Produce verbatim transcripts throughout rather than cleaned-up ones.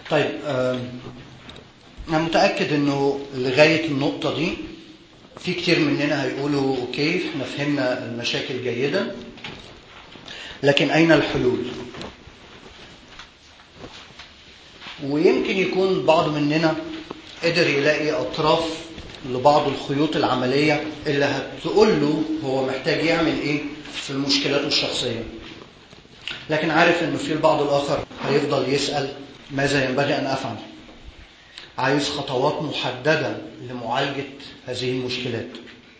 طيب، أنا متأكد أنه لغاية النقطة دي في كتير مننا هيقولوا أوكي احنا فهمنا المشاكل جيدا، لكن أين الحلول؟ ويمكن يكون بعض مننا قدر يلاقي أطراف لبعض الخيوط العملية اللي هتقول له هو محتاج يعمل إيه في مشكلاته الشخصية. لكن عارف أنه في البعض الآخر هيفضل يسأل ماذا ينبغي أن أفعل؟ عايز خطوات محددة لمعالجة هذه المشكلات.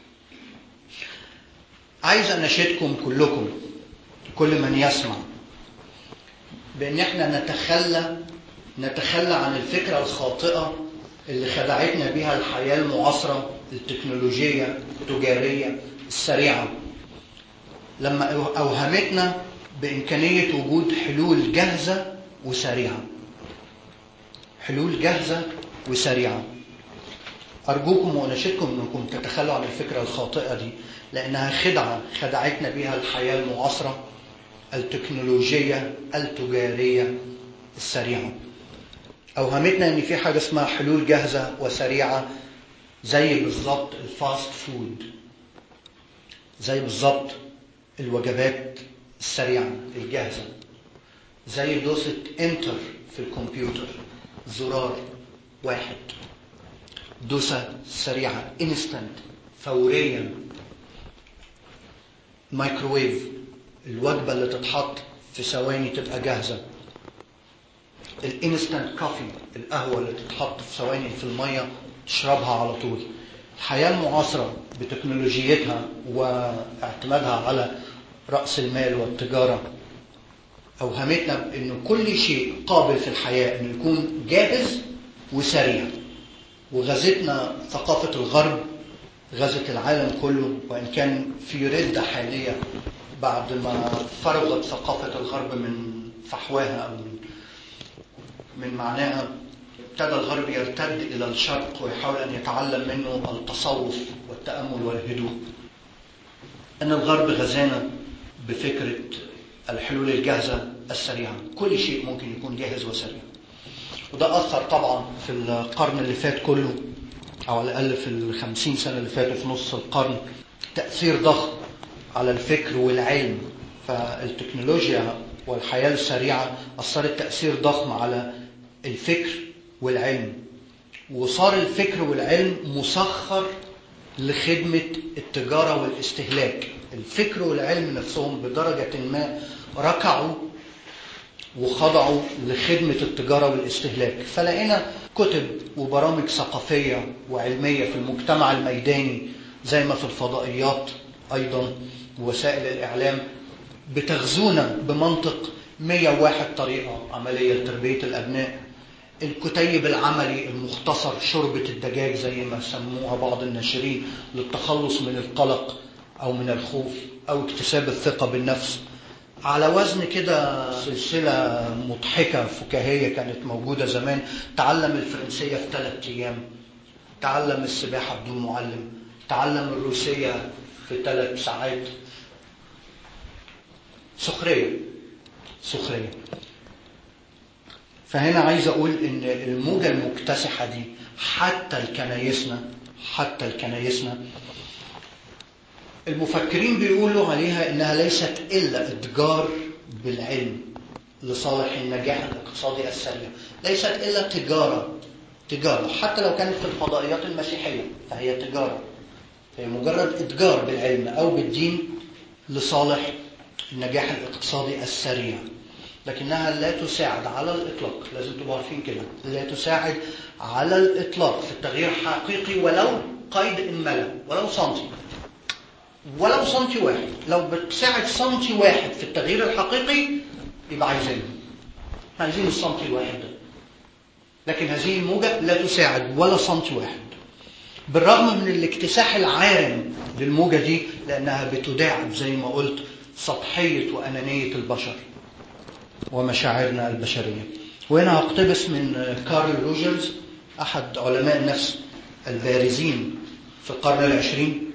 عايز أناشدكم كلكم، كل من يسمع، بأن احنا نتخلى نتخلى عن الفكرة الخاطئة اللي خدعتنا بها الحياة المعاصرة التكنولوجية التجارية السريعة، لما أوهمتنا بإمكانية وجود حلول جاهزة وسريعة. حلول جاهزة وسريعة. أرجوكم وأناشدكم أنكم تتخلوا عن الفكرة الخاطئة دي، لأنها خدعة خدعتنا بها الحياة المعاصرة التكنولوجية التجارية السريعة. أوهمتنا أن في حاجة اسمها حلول جاهزة وسريعة، زي بالضبط الفاست فود، زي بالضبط الوجبات السريعة الجاهزة، زي دوسة انتر في الكمبيوتر، زرار واحد، دوسة سريعة انستنت فوريا. مايكروويف، الوجبة اللي تتحط في ثواني تبقى جاهزة. الانستنت كوفي، القهوة اللي تتحط في ثواني في المية تشربها على طول. الحياة المعاصرة بتكنولوجيتها واعتمادها على رأس المال والتجارة أوهمتنا بأن كل شيء قابل في الحياة أنه يكون جاهز وسريع. وغزتنا ثقافة الغرب، غزت العالم كله، وإن كان في ردة حالية بعد ما فرغت ثقافة الغرب من فحواها أو من معناها. ابتدى الغرب يرتد إلى الشرق ويحاول أن يتعلم منه التصوف والتأمل والهدوء. أن الغرب غزانا بفكرة الحلول الجاهزة السريعة، كل شيء ممكن يكون جاهز وسريع. وده أثر طبعا في القرن اللي فات كله، أو على الأقل في الخمسين سنة اللي فاتوا في نص القرن، تأثير ضخم على الفكر والعلم. فالتكنولوجيا والحياة السريعة أثرت تأثير ضخم على الفكر والعلم، وصار الفكر والعلم مسخر لخدمة التجارة والاستهلاك. الفكر والعلم نفسهم بدرجة ما ركعوا وخضعوا لخدمة التجارة والاستهلاك. فلقينا كتب وبرامج ثقافية وعلمية في المجتمع الميداني زي ما في الفضائيات أيضا ووسائل الإعلام بتغزونا بمنطق مية وواحد طريقة عملية لتربية الأبناء. الكتيب العملي المختصر، شوربة الدجاج زي ما سموها بعض الناشرين، للتخلص من القلق أو من الخوف أو اكتساب الثقة بالنفس. على وزن كده سلسلة مضحكة فكاهية كانت موجودة زمان: تعلم الفرنسية في ثلاثة أيام، تعلم السباحة بدون معلم، تعلم الروسية في ثلاث ساعات. سخرية سخرية. فهنا عايز أقول إن الموجة المكتسحة دي حتى الكنايسنا حتى الكنايسنا المفكرين بيقولوا عليها إنها ليست إلا إتجار بالعلم لصالح النجاح الاقتصادي السريع، ليست إلا تجارة تجارة حتى لو كانت في الفضائيات المسيحية فهي تجارة، هي مجرد إتجار بالعلم أو بالدين لصالح النجاح الاقتصادي السريع، لكنها لا تساعد على الإطلاق. لازم تبقوا عارفين كده، لا تساعد على الإطلاق في التغيير الحقيقي ولو قيد إن ملا، ولو سنتي ولو سنتي واحد. لو بتساعد سنتي واحد في التغيير الحقيقي يبقى عايزينه، عايزين السنتي الواحد ده. لكن هذه الموجة لا تساعد ولا سنتي واحد، بالرغم من الاكتساح العارم للموجة دي، لأنها بتداعب زي ما قلت سطحية وأنانية البشر ومشاعرنا البشرية. وهنا هقتبس من كارل روجرز أحد علماء النفس البارزين في القرن العشرين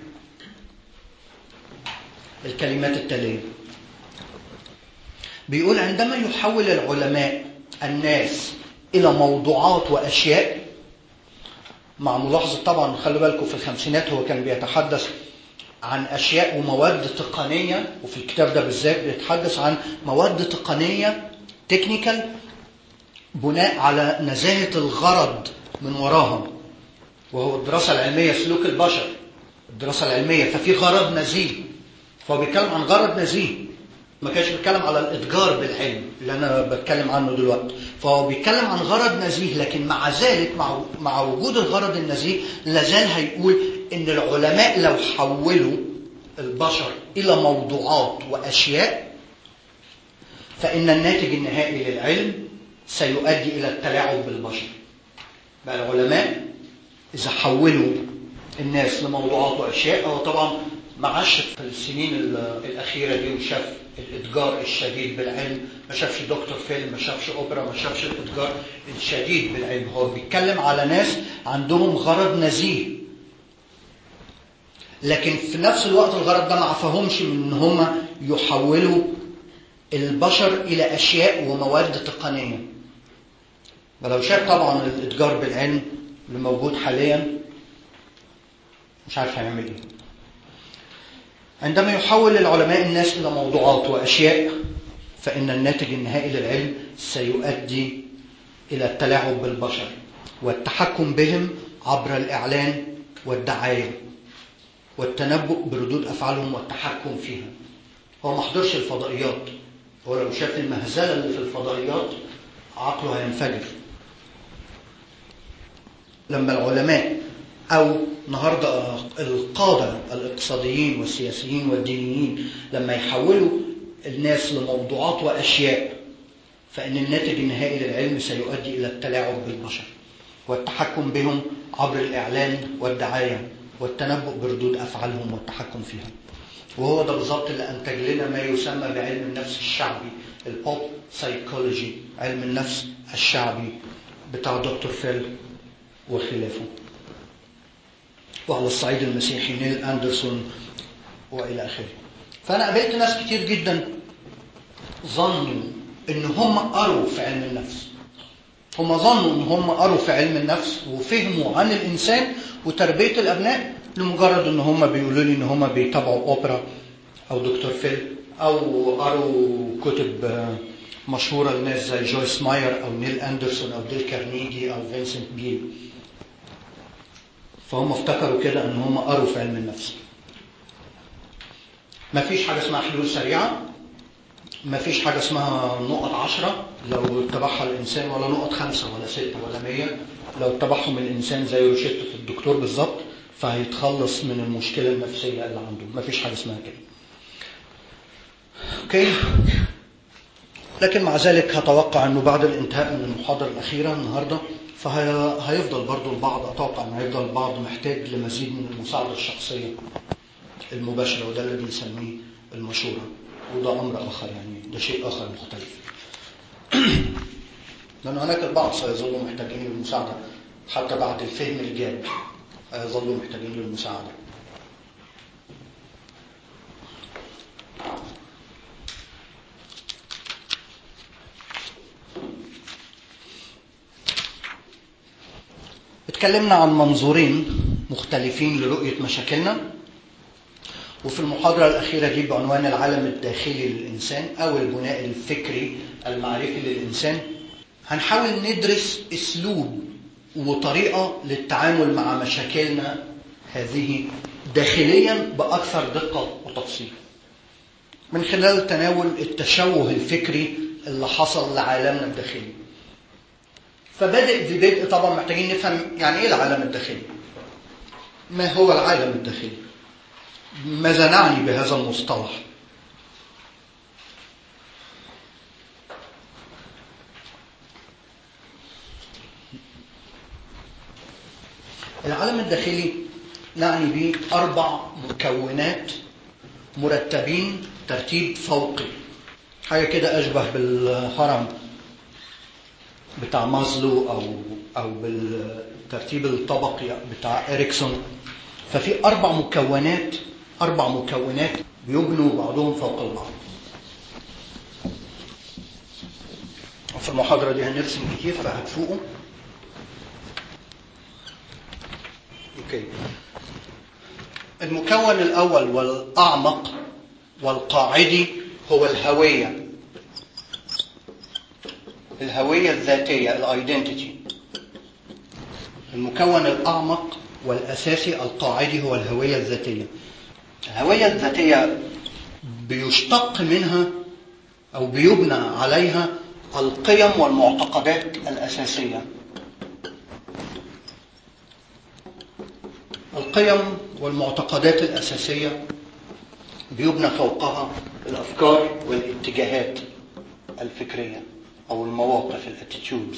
الكلمات التالية. بيقول: عندما يحول العلماء الناس إلى موضوعات وأشياء، مع ملاحظة طبعا خلوا بالكم في الخمسينات هو كان بيتحدث عن أشياء ومواد تقنية، وفي الكتاب ده بالذات بيتحدث عن مواد تقنية تكنيكال بناء على نزاهة الغرض من وراها، وهو الدراسة العلمية سلوك البشر، الدراسة العلمية، ففي غرض نزيه، فهو بيتكلم عن غرض نزيه، ما كانش بيتكلم على الإتجار بالعلم اللي أنا بتكلم عنه دلوقتي، فهو بيتكلم عن غرض نزيه، لكن مع ذلك مع مع وجود الغرض النزيه لازال هيقول إن العلماء لو حولوا البشر إلى موضوعات وأشياء فإن الناتج النهائي للعلم سيؤدي إلى التلاعب بالبشر. بقى العلماء إذا حولوا الناس لموضوعات وأشياء، هو طبعا ما عاش في السنين الأخيرة دي وشاف الإتجار الشديد بالعلم، ما شافش دكتور فيلم، ما شافش أوبرا، ما شافش الإتجار الشديد بالعلم، هو بيتكلم على ناس عندهم غرض نزيه، لكن في نفس الوقت الغرض ده ما عفاهمش من ان هم يحولوا البشر الى اشياء ومواد تقنيه. ولو شاف طبعا الاتجار بالعلم اللي موجود حاليا مش عارف هيعمل ايه. عندما يحول العلماء الناس الى موضوعات واشياء فان الناتج النهائي للعلم سيؤدي الى التلاعب بالبشر والتحكم بهم عبر الاعلان والدعايه والتنبؤ بردود أفعالهم والتحكم فيها. هو ما حضرش الفضائيات، هو لو شاف المهزلة اللي في الفضائيات عقله هينفجر. لما العلماء أو النهاردة القادة الاقتصاديين والسياسيين والدينيين لما يحولوا الناس لموضوعات وأشياء فإن الناتج النهائي للعلم سيؤدي إلى التلاعب بالبشر والتحكم بهم عبر الإعلان والدعاية والتنبؤ بردود أفعالهم والتحكم فيها. وهو ده بالضبط اللي أنتج لنا ما يسمى بعلم النفس الشعبي، البوب سايكولوجي، علم النفس الشعبي بتاع دكتور فيل وخلافه. وعلى الصعيد المسيحي نيل أندرسون وإلى آخره. فأنا قابلت ناس كتير جدا ظنوا إن هم قروا في علم النفس، هم ظنوا إن هم قروا في علم النفس وفهموا عن الإنسان وتربية الأبناء لمجرد إن هم بيقولوا لي إن هم بيتابعوا أوبرا أو دكتور فيل أو قروا كتب مشهورة لناس زي جويس ماير أو نيل أندرسون أو ديل كارنيجي أو فينسنت بيل. فهم افتكروا كده إن هم قروا في علم النفس. ما فيش حاجة اسمها حلول سريعة، ما فيش حاجة اسمها نقط عشرة لو اتبعها الإنسان، ولا نقط خمسة ولا ستة ولا مية لو اتبعهم الإنسان زي روشتة الدكتور بالظبط فهيتخلص من المشكلة النفسية اللي عنده. ما فيش حاجة اسمها كده. أوكي. لكن مع ذلك هتوقع أنه بعد الانتهاء من المحاضرة الأخيرة النهاردة فهيفضل برضو البعض، أتوقع أنه هيفضل البعض محتاج لمزيد من المساعدة الشخصية المباشرة، وده اللي بنسميه المشورة، وده أمر آخر، يعني ده شيء آخر مختلف. لأن هناك البعض سيظلوا محتاجين للمساعدة حتى بعد الفهم الجاد، سيظلوا محتاجين للمساعدة. اتكلمنا عن منظورين مختلفين لرؤية مشاكلنا، وفي المحاضرة الأخيرة دي بعنوان العالم الداخلي للإنسان أو البناء الفكري المعرفي للإنسان هنحاول ندرس أسلوب وطريقة للتعامل مع مشاكلنا هذه داخليا بأكثر دقة وتفصيل من خلال تناول التشوه الفكري اللي حصل لعالمنا الداخلي. فبدأ ببدء طبعا محتاجين نفهم يعني إيه العالم الداخلي، ما هو العالم الداخلي، ماذا نعني بهذا المصطلح. العالم الداخلي نعني به أربع مكونات مرتبين ترتيب فوقي، حاجة كده أشبه بالهرم بتاع مازلو أو أو بالترتيب الطبقي بتاع إريكسون. ففي أربع مكونات أربع مكونات بيبنوا بعضهم فوق البعض. في المحاضرة دي هنرسم كتير فهتفوقوا. اوكي. المكون الأول والأعمق والقاعدي هو الهوية. الهوية الذاتية، الايدنتيتي. المكون الأعمق والأساسي القاعدي هو الهوية الذاتية. الهوية الذاتية بيشتق منها أو بيبنى عليها القيم والمعتقدات الأساسية. القيم والمعتقدات الأساسية بيبنى فوقها الأفكار والاتجاهات الفكرية أو المواقف الاتيتيودز.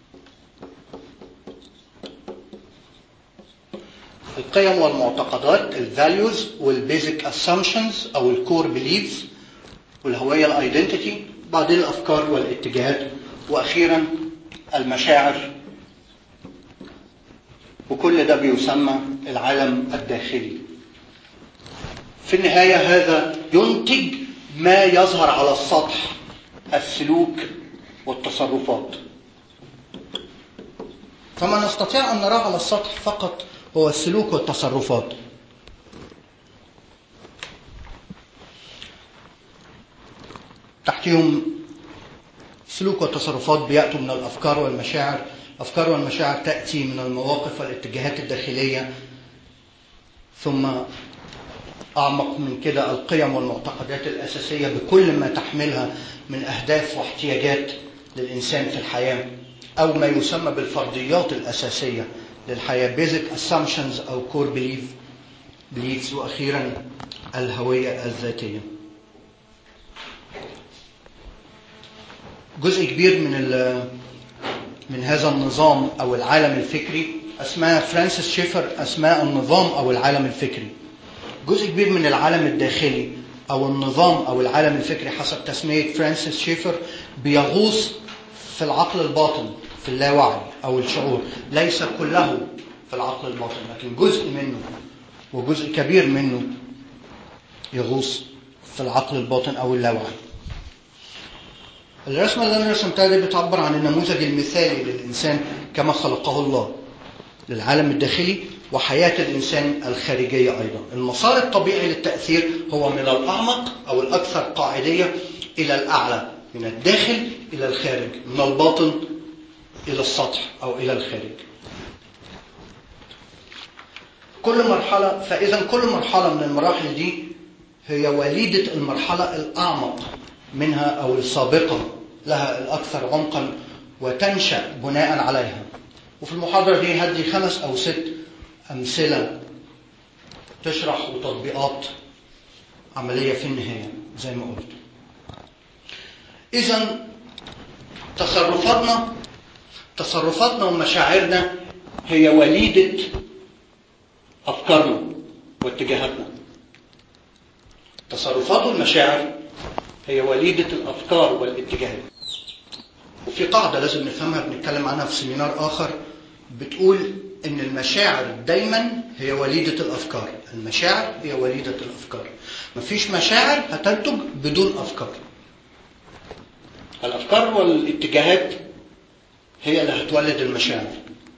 القيم والمعتقدات الفاليوز والبيزك اسامبشنز أو الكور بيليفز، والهوية الايدنتيتي، بعدين الأفكار والاتجاهات، وأخيرا المشاعر. وكل ده بيسمى العالم الداخلي. في النهاية هذا ينتج ما يظهر على السطح، السلوك والتصرفات. فما نستطيع أن نراه على السطح فقط هو السلوك والتصرفات. تحتهم سلوك والتصرفات بيأتوا من الأفكار والمشاعر. الأفكار والمشاعر تأتي من المواقف والاتجاهات الداخلية، ثم أعمق من كده القيم والمعتقدات الأساسية بكل ما تحملها من أهداف واحتياجات للإنسان في الحياة، أو ما يسمى بالفرضيات الأساسية للحياة basic assumptions أو core belief beliefs. وأخيرا الهوية الذاتية. جزء كبير من من هذا النظام أو العالم الفكري اسمها فرانسيس شيفر أسماء النظام أو العالم الفكري. جزء كبير من العالم الداخلي أو النظام أو العالم الفكري حسب تسمية فرانسيس شيفر بيغوص في العقل الباطن، في اللاوعي أو الشعور. ليس كله في العقل الباطن، لكن جزء منه وجزء كبير منه يغوص في العقل الباطن أو اللاوعي. الرسمة اللي أنا رسمتها دي بتعبر عن النموذج المثالي للإنسان كما خلقه الله، للعالم الداخلي وحياة الإنسان الخارجية أيضا. المسار الطبيعي للتأثير هو من الأعمق أو الأكثر قاعدية إلى الأعلى، من الداخل إلى الخارج، من الباطن إلى السطح أو إلى الخارج. كل مرحلة فإذا كل مرحلة من المراحل دي هي وليدة المرحلة الأعمق منها أو السابقة لها الأكثر عمقا وتنشأ بناء عليها. وفي المحاضرة دي هدي خمس أو ست أمثلة تشرح وتطبيقات عملية في النهاية زي ما قلت. إذن تصرفاتنا تصرفاتنا ومشاعرنا هي وليدة أفكارنا واتجاهاتنا. تصرفات والمشاعر هي وليدة الأفكار والاتجاهات. وفي قاعدة لازم نفهمها بنتكلم عنها في سيمينار آخر بتقول إن المشاعر دايما هي وليدة الأفكار. المشاعر هي وليدة الأفكار. مفيش مشاعر هتنتج بدون أفكار. الأفكار والاتجاهات هي اللي هتولد المشاعر.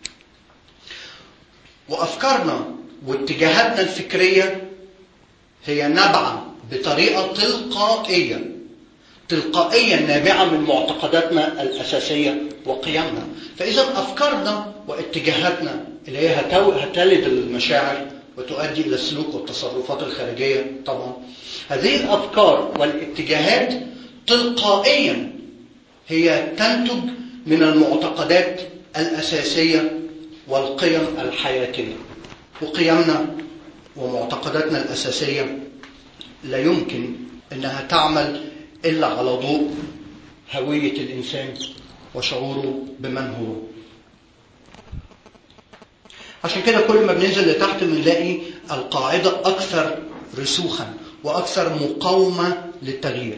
وأفكارنا واتجاهاتنا الفكرية هي نابعة بطريقة تلقائية تلقائيا نابعة من معتقداتنا الأساسية وقيمنا. فإذا أفكارنا واتجاهاتنا اللي هي هتلد المشاعر وتؤدي إلى السلوك والتصرفات الخارجية طبعا. هذه الأفكار والاتجاهات تلقائيا هي تنتج من المعتقدات الأساسية والقيم الحياتية. وقيمنا ومعتقداتنا الأساسية لا يمكن أنها تعمل إلا على ضوء هوية الإنسان وشعوره بمن هو. عشان كده كل ما بننزل لتحت بنلاقي القاعدة أكثر رسوخا وأكثر مقاومة للتغيير.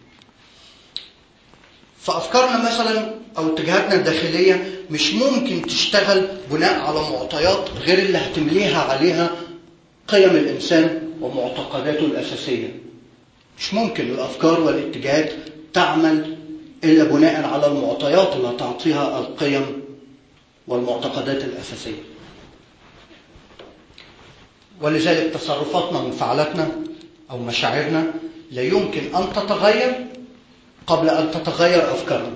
فأفكارنا مثلا أو اتجاهاتنا الداخلية مش ممكن تشتغل بناء على معطيات غير اللي هتمليها عليها قيم الإنسان ومعتقداته الأساسية. مش ممكن الأفكار والاتجاهات تعمل إلا بناء على المعطيات اللي تعطيها القيم والمعتقدات الأساسية. ولذلك تصرفاتنا وانفعالاتنا أو مشاعرنا لا يمكن أن تتغير قبل أن تتغير أفكارنا.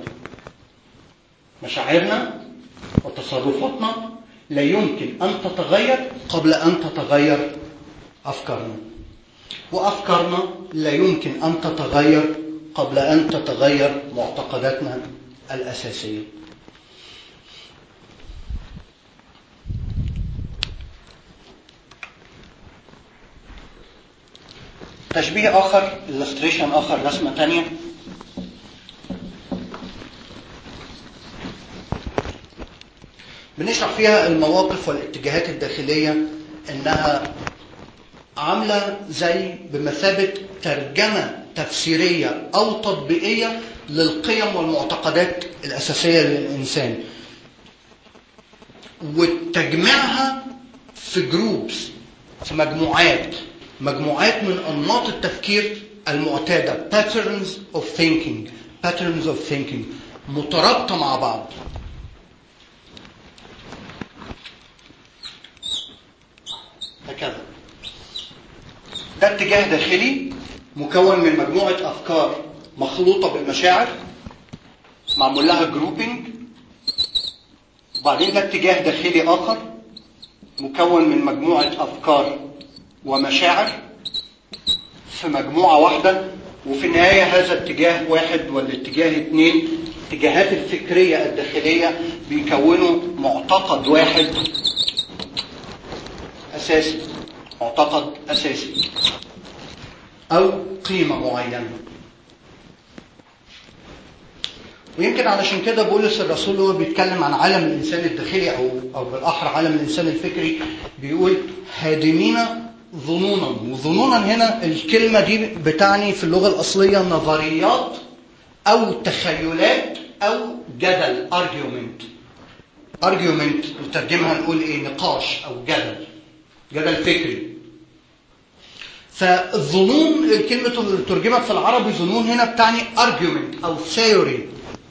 مشاعرنا وتصرفاتنا لا يمكن أن تتغير قبل أن تتغير أفكارنا، وأفكارنا لا يمكن أن تتغير قبل أن تتغير معتقداتنا الأساسية. تشبيه آخر، illustration آخر، رسمة تانية. بنشرح فيها المواقف والاتجاهات الداخلية إنها عاملة زي بمثابة ترجمة تفسيرية أو تطبيقية للقيم والمعتقدات الأساسية للإنسان، وتجمعها في جروبس، في مجموعات مجموعات من أنماط التفكير المعتادة، patterns of thinking patterns of thinking مترابطة مع بعض. هكذا ده اتجاه داخلي مكون من مجموعة أفكار مخلوطة بالمشاعر معمول لها جروبينج. وبعدين ده اتجاه داخلي آخر مكون من مجموعة أفكار ومشاعر في مجموعة واحدة. وفي النهاية هذا اتجاه واحد والاتجاه اثنين، اتجاهات الفكرية الداخلية بيكونوا معتقد واحد أساسي، معتقد أساسي أو قيمة معينة. ويمكن علشان كده بولس الرسول هو بيتكلم عن عالم الإنسان الداخلي أو أو بالأحرى عالم الإنسان الفكري بيقول هادمين ظنونا. وظنونا هنا الكلمة دي بتعني في اللغة الأصلية نظريات أو تخيلات أو جدل argument. argument نترجمها نقول إيه؟ نقاش أو جدل، جدل فكري. فالظنون الكلمة اللي ترجمت في العربي ظنون هنا بتعني argument أو theory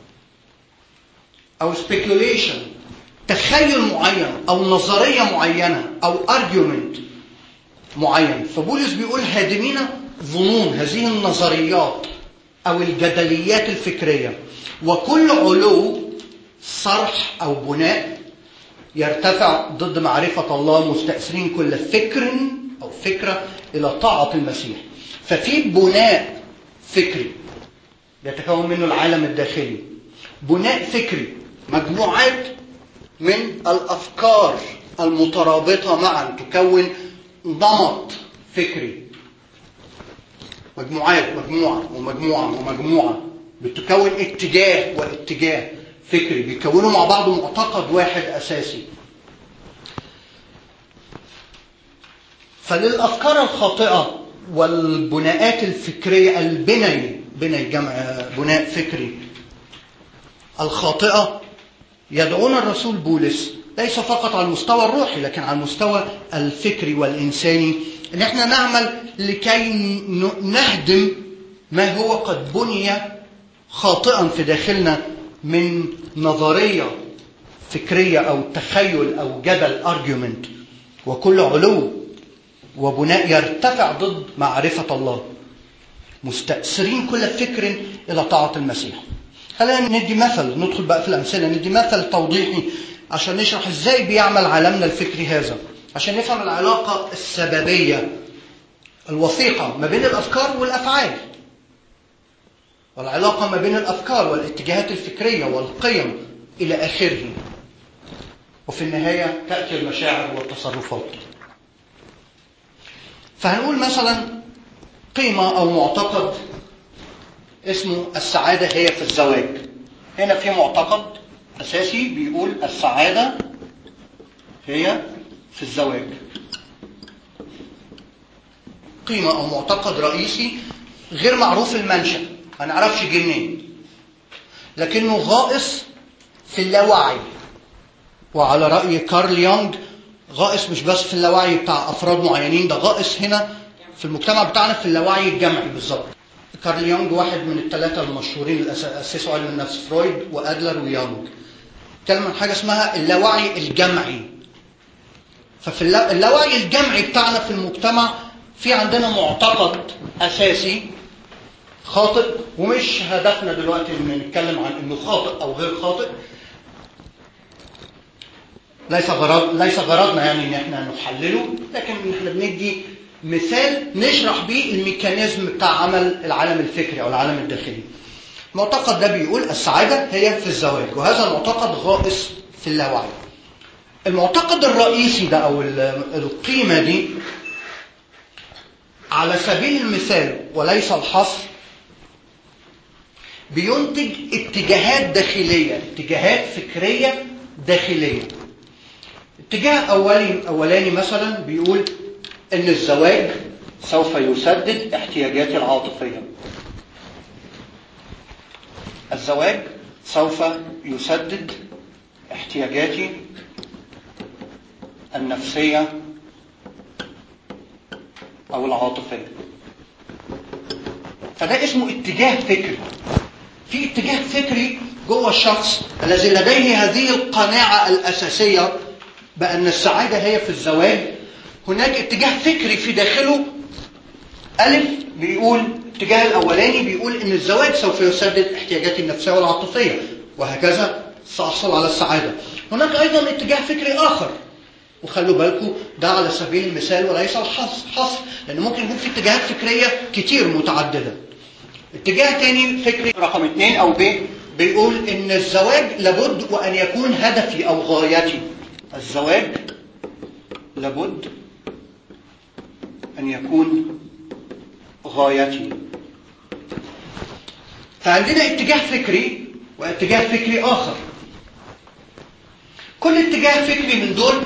أو speculation، تخيل معين أو نظرية معينة أو argument معين. فبولس بيقول هادمين ظنون هذه النظريات أو الجدليات الفكرية، وكل علو صرح أو بناء يرتفع ضد معرفة الله، مستأثرين كل فكر أو فكرة إلى طاعة المسيح. ففي بناء فكري يتكون منه العالم الداخلي، بناء فكري مجموعات من الأفكار المترابطة معا تكون نمط فكري. مجموعات مجموعة ومجموعة ومجموعة بتكون اتجاه واتجاه فكري بيكونوا مع بعض معتقد واحد أساسي. فللأفكار الخاطئة والبناءات الفكرية البني بني جمع بناء فكري الخاطئة يدعونا الرسول بولس ليس فقط على المستوى الروحي لكن على المستوى الفكري والإنساني إن احنا نعمل لكي نهدم ما هو قد بني خاطئا في داخلنا من نظرية فكرية أو تخيل أو جدل argument، وكل علو وبناء يرتفع ضد معرفة الله، مستأثرين كل فكر إلى طاعة المسيح. خلينا ندي مثل، ندخل بقى في الأمثلة، ندي مثل توضيحي عشان نشرح إزاي بيعمل عالمنا الفكري هذا، عشان نفهم العلاقة السببية الوثيقة ما بين الأفكار والأفعال، والعلاقة ما بين الأفكار والاتجاهات الفكرية والقيم إلى آخره، وفي النهاية تأتي المشاعر والتصرفات. فهنقول مثلا قيمة أو معتقد اسمه السعادة هي في الزواج. هنا في معتقد أساسي بيقول السعادة هي في الزواج. قيمة أو معتقد رئيسي غير معروف المنشأ، ما نعرفش جه منين، لكنه غائص في اللاوعي. وعلى رأي كارل يونغ غائص مش بس في اللاوعي بتاع أفراد معينين، ده غائص هنا في المجتمع بتاعنا في اللاوعي الجمعي بالظبط. كارل يونغ واحد من الثلاثة المشهورين اللي أسسوا علم النفس، فرويد وأدلر ويونغ، اتكلم عن حاجة اسمها اللاوعي الجمعي. ففي اللاوعي الجمعي بتاعنا في المجتمع في عندنا معتقد أساسي خاطئ، ومش هدفنا دلوقتي ان نتكلم عن انه خاطئ او غير خاطئ، ليس غرض ليس غرضنا يعني ان احنا نحلله، لكن احنا بندي مثال نشرح بيه الميكانيزم بتاع عمل العالم الفكري او العالم الداخلي. المعتقد ده بيقول السعادة هي في الزواج، وهذا المعتقد غائص في اللاوعي. المعتقد الرئيسي ده او القيمة دي على سبيل المثال وليس الحصر بينتج اتجاهات داخلية، اتجاهات فكرية داخلية. اتجاه أولي أولاني مثلا بيقول إن الزواج سوف يسدد احتياجاتي العاطفية. الزواج سوف يسدد احتياجاتي النفسية أو العاطفية. فده اسمه اتجاه فكري. في اتجاه فكري جوه الشخص الذي لديه هذه القناعة الأساسية بأن السعادة هي في الزواج. هناك اتجاه فكري في داخله ألف بيقول، الاتجاه الأولاني بيقول إن الزواج سوف يسدد احتياجاتي النفسية والعاطفية، وهكذا سأحصل على السعادة. هناك أيضا اتجاه فكري آخر، وخلوا بالكم ده على سبيل المثال وليس الحصر، لأن ممكن يكون في اتجاهات فكرية كتير متعددة. اتجاه تاني فكري رقم اثنين أو ب بيقول إن الزواج لابد وأن يكون هدفي أو غايتي. الزواج لابد أن يكون غايتي. فعندنا اتجاه فكري واتجاه فكري آخر. كل اتجاه فكري من دول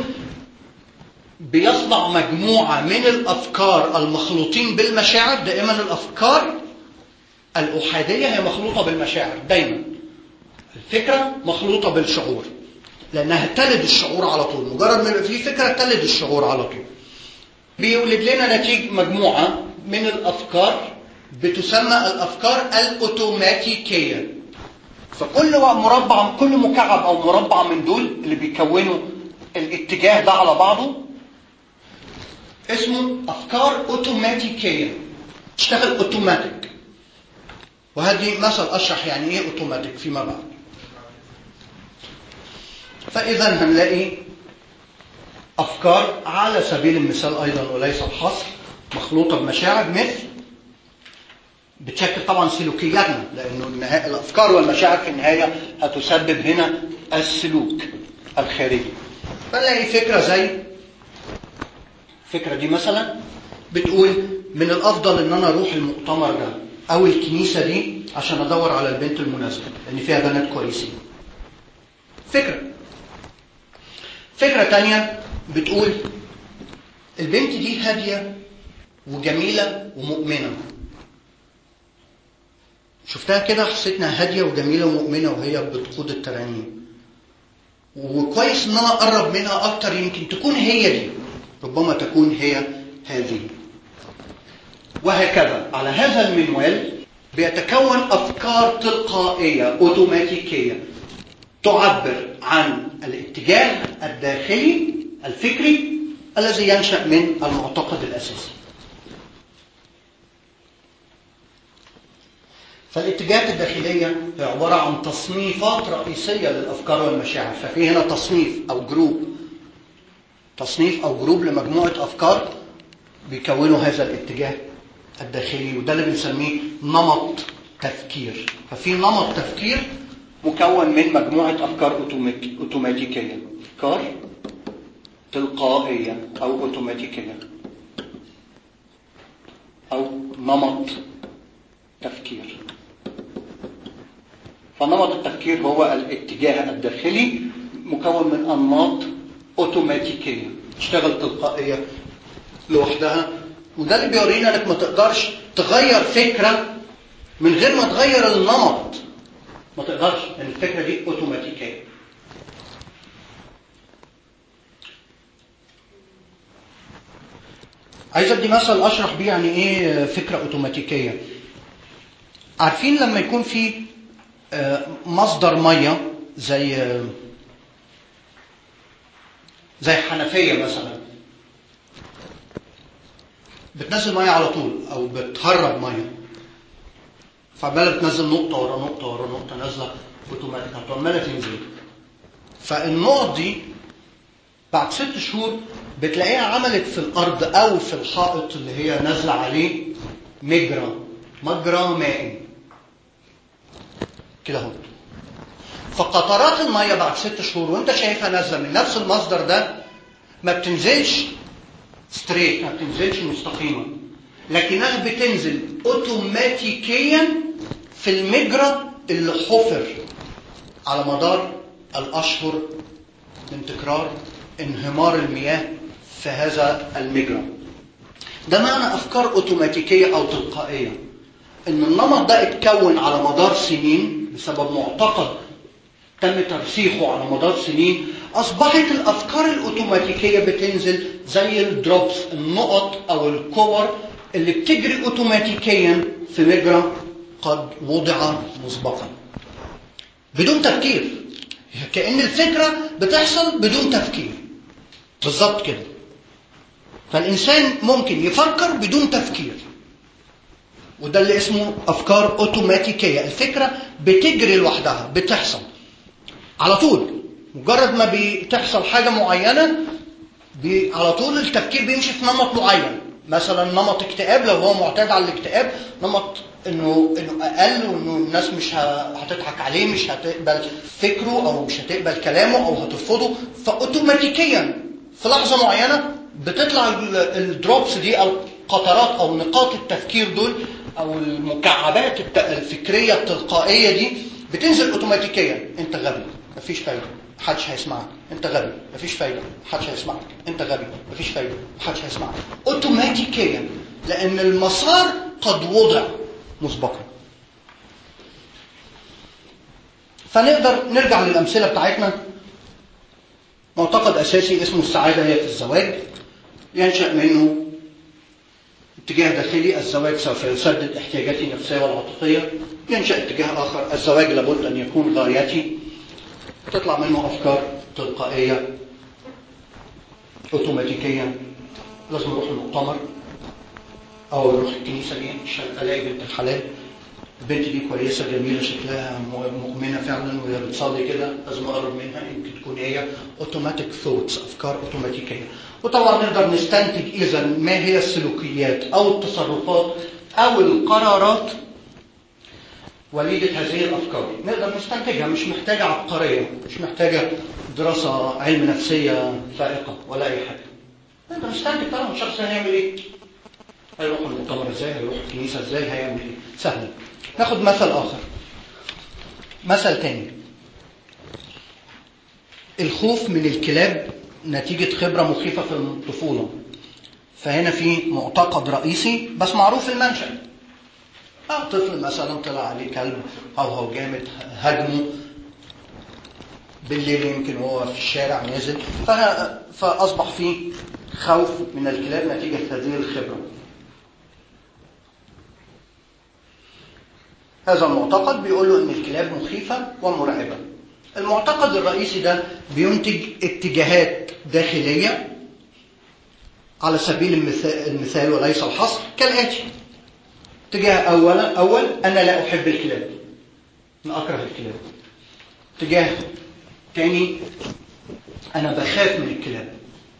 بيصنع مجموعة من الأفكار المخلوطين بالمشاعر. دائما الأفكار الأحادية هي مخلوطة بالمشاعر، دايما الفكرة مخلوطة بالشعور، لأنها تلد الشعور على طول. مجرد ما في فكرة تلد الشعور على طول. بيولد لنا نتيجة مجموعة من الأفكار بتسمى الأفكار الأوتوماتيكية. فكل مربع، كل مكعب أو مربع من دول اللي بيكونوا الاتجاه ده على بعضه اسمه أفكار أوتوماتيكية، تشتغل أوتوماتيك. وهذه مثل أشرح يعني إيه أوتوماتيك فيما بعد. فإذا هنلاقي أفكار على سبيل المثال أيضا وليس الحصر مخلوطة بمشاعر، مثل بتشكل طبعا سلوكياتنا، لأنه النهاية الأفكار والمشاعر في النهاية هتسبب هنا السلوك الخارجي. فنلاقي فكرة زي الفكرة دي مثلا بتقول من الأفضل إن أنا أروح المؤتمر ده أو الكنيسة دي عشان أدور على البنت المناسبة لأن فيها بنات كويسين. فكرة. فكرة تانية بتقول البنت دي هادية وجميلة ومؤمنة. شفتها كده حسيت انها هادية وجميلة ومؤمنة وهي بتقود الترانيم، وكويس ان انا اقرب منها اكتر، يمكن تكون هي دي، ربما تكون هي هذه. وهكذا على هذا المنوال بيتكون افكار تلقائية اوتوماتيكية تعبر عن الاتجاه الداخلي الفكري الذي ينشأ من المعتقد الأساسي. فالاتجاهات الداخلية هي عبارة عن تصنيفات رئيسية للأفكار والمشاعر. ففي هنا تصنيف أو جروب، تصنيف أو جروب لمجموعة أفكار بيكونوا هذا الاتجاه الداخلي، وده اللي بنسميه نمط تفكير. ففي نمط تفكير مكون من مجموعة أفكار أوتوماتيكية، أفكار تلقائية أو أوتوماتيكية أو نمط تفكير. فنمط التفكير هو الاتجاه الداخلي مكون من أنماط أوتوماتيكية تشتغل تلقائية لوحدها. وده اللي بيورينا انك ما تقدرش تغير فكرة من غير ما تغير النمط. ما تقدرش، لأن الفكرة دي أوتوماتيكية. عايز ادي مثل اشرح بيه يعني ايه فكرة أوتوماتيكية. عارفين لما يكون في مصدر ميه زي زي حنفيه مثلا بتنزل ميه على طول او بتهرب ميه، فعماله بتنزل نقطه ورا نقطه ورا نقطه نازله اوتوماتيك عماله تنزل. فالنقط دي بعد ست شهور بتلاقيها عملت في الارض او في الحائط اللي هي نازله عليه مجرى مجرى مائي كده اهو. فقطرات الميه بعد ست شهور وانت شايفها نازله من نفس المصدر ده ما بتنزلش ستريت، ما بتنزلش مستقيمه، لكنها بتنزل اوتوماتيكيا في المجرى اللي حفر على مدار الاشهر من تكرار انهمار المياه في هذا المجرى. ده معنى افكار اوتوماتيكيه او تلقائيه، ان النمط ده اتكون على مدار سنين بسبب معتقد تم ترسيخه على مدار سنين. اصبحت الافكار الاوتوماتيكيه بتنزل زي الدروبس، النقط او الكور اللي بتجري اوتوماتيكيا في مجرى قد وضع مسبقا بدون تفكير. كأن الفكره بتحصل بدون تفكير بالظبط كده. فالانسان ممكن يفكر بدون تفكير، وده اللي اسمه افكار اوتوماتيكيه. الفكره بتجري لوحدها، بتحصل على طول. مجرد ما بتحصل حاجه معينه بي على طول التفكير بيمشي في نمط معين. مثلا نمط اكتئاب لو هو معتاد على الاكتئاب، نمط انه انه اقل وانه الناس مش هتضحك عليه، مش هتقبل فكره او مش هتقبل كلامه او هترفضه، فاوتوماتيكيا في لحظه معينه بتطلع الدروبس دي او قطرات او نقاط التفكير دول او المكعبات الفكريه التلقائيه دي بتنزل اوتوماتيكيا. انت غبي، مفيش فايده، محدش هيسمعك. انت غبي، مفيش فايده، محدش هيسمعك. انت غبي، مفيش فايده، محدش هيسمعك. اوتوماتيكيا، لان المسار قد وضع مسبقا. فنقدر نرجع للامثله بتاعتنا. معتقد اساسي اسمه السعاده هي في الزواج، ينشا منه اتجاه داخلي: الزواج سوف يسدد احتياجاتي النفسيه والعاطفيه. ينشا اتجاه اخر: الزواج لابد ان يكون غايتي. تطلع منه افكار تلقائيه اوتوماتيكيه: لازم اروح المؤتمر او اروح الكنيسه دي عشان الاقي بنت الحلال، البنت دي كويسه جميله شكلها مؤمنه فعلا وهي بتصلي كده، لازم اقرب منها يمكن تكون هي. اوتوماتيك ثوتس، افكار اوتوماتيكيه. وطبعا نقدر نستنتج اذا ما هي السلوكيات او التصرفات او القرارات وليده هذه الافكار. نقدر نستنتجها، مش محتاجه عبقريه، مش محتاجه دراسه علم نفسيه فائقه ولا اي حاجه. نقدر نستنتج طبعا الشخص هيعمل ايه، هيروح المؤتمر ازاي، هيروح الكنيسه ازاي، هيعمل ايه. سهل. ناخد مثل اخر، مثل تاني: الخوف من الكلاب نتيجه خبره مخيفه في الطفوله. فهنا في معتقد رئيسي بس معروف المنشأ. اه طفل مثلا طلع عليه كلب هوهو جامد، هاجمه بالليل يمكن وهو في الشارع نازل، فاصبح فيه خوف من الكلاب نتيجه هذه الخبره. هذا المعتقد بيقول له ان الكلاب مخيفه ومرعبه. المعتقد الرئيسي ده بينتج اتجاهات داخليه على سبيل المثال وليس الحصر كالاتي: اتجاه اول اول انا لا احب الكلاب، انا اكره الكلاب. اتجاه ثاني انا بخاف من الكلاب.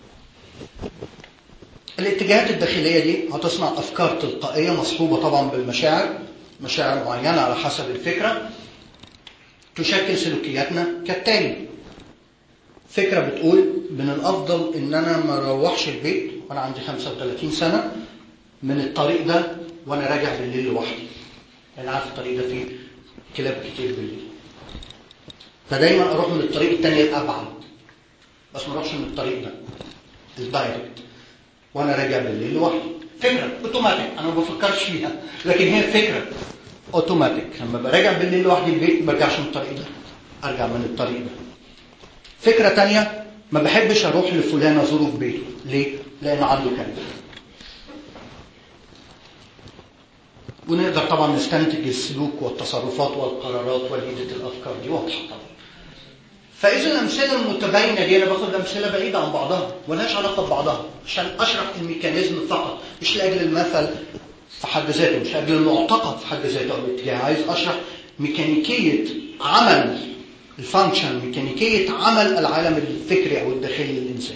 الاتجاهات الداخليه دي هتصنع افكار تلقائيه مصحوبه طبعا بالمشاعر، مشاعر معينه على حسب الفكره، تشكل سلوكياتنا كالتالي: فكره بتقول من الافضل ان انا ما اروحش البيت وانا عندي خمسة وثلاثين سنه من الطريق ده وانا راجع بالليل لوحدي، لان عارف الطريق ده فيه كلاب كتير بالليل، فدايما اروح من الطريق الثاني الابعد بس ما اروحش من الطريق ده الدايركت وانا راجع بالليل لوحدي. فكره اوتوماتيك انا ما بفكرش فيها، لكن هي فكره اوتوماتيك. لما براجع بالليل لوحدي البيت ما برجعش من الطريق ده، ارجع من الطريق ده. فكره ثانيه: ما بحبش اروح لفلان ازوره في بيته. ليه؟ لان عنده كلب. ونقدر طبعا نستنتج السلوك والتصرفات والقرارات وليدة الأفكار دي واضحة طبعا. فإذا الأمثلة المتباينة دي أنا باخد أمثلة بعيدة عن بعضها ملهاش علاقة ببعضها عشان أشرح الميكانيزم فقط، مش لأجل المثل في حد ذاته، مش لأجل المعتقد في حد ذاته أو الاتجاه. عايز أشرح ميكانيكية عمل الفانكشن، ميكانيكية عمل العالم الفكري أو الداخلي للإنسان.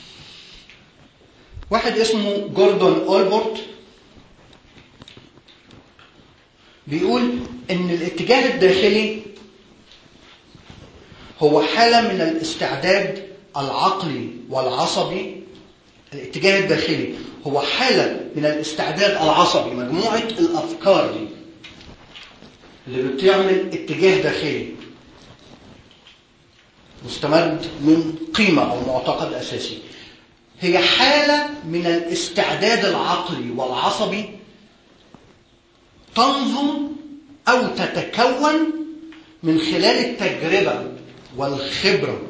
واحد اسمه جوردون أولبورت بيقول إن الاتجاه الداخلي هو حالة من الاستعداد العقلي والعصبي. الاتجاه الداخلي هو حالة من الاستعداد العصبي، مجموعة الأفكار دي اللي بتعمل اتجاه داخلي مستمد من قيمة أو معتقد أساسي. هي حالة من الاستعداد العقلي والعصبي تنظم أو تتكون من خلال التجربة والخبرة.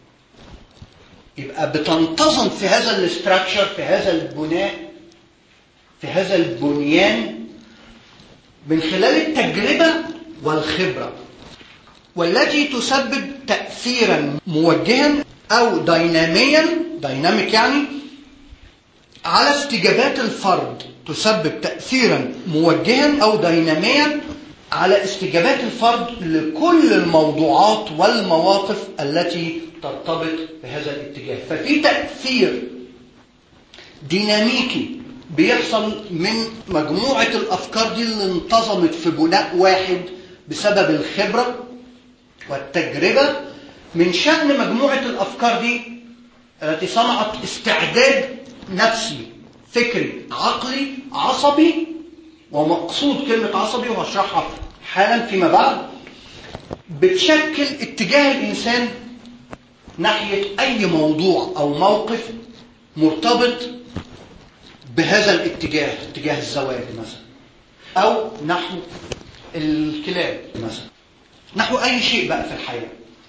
يبقى بتنتظم في هذا الاستراكشر، في هذا البناء، في هذا البنيان من خلال التجربة والخبرة، والتي تسبب تأثيرا موجها أو ديناميا ديناميك يعني على استجابات الفرد. تسبب تأثيرا موجها أو ديناميا على استجابات الفرد لكل الموضوعات والمواقف التي ترتبط بهذا الاتجاه. ففي تأثير ديناميكي بيحصل من مجموعة الأفكار دي اللي انتظمت في بناء واحد بسبب الخبرة والتجربة، من شأن مجموعة الأفكار دي التي صنعت استعداد نفسي فكري عقلي عصبي. ومقصود كلمة عصبي وهشرحها حالا فيما بعد، بتشكل اتجاه الإنسان ناحية أي موضوع أو موقف مرتبط بهذا الاتجاه، اتجاه الزواج مثلا، أو نحو الكلاب مثلا، نحو أي شيء بقى في الحياة.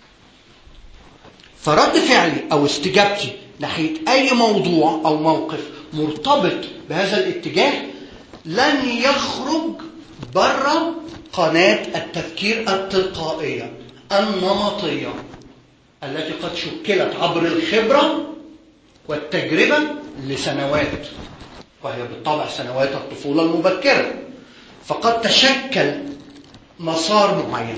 فرد فعلي أو استجابتي ناحية أي موضوع أو موقف مرتبط بهذا الاتجاه لن يخرج بره قناة التفكير التلقائية النمطية التي قد شكلت عبر الخبرة والتجربة لسنوات، وهي بالطبع سنوات الطفولة المبكرة. فقد تشكل مسار معين.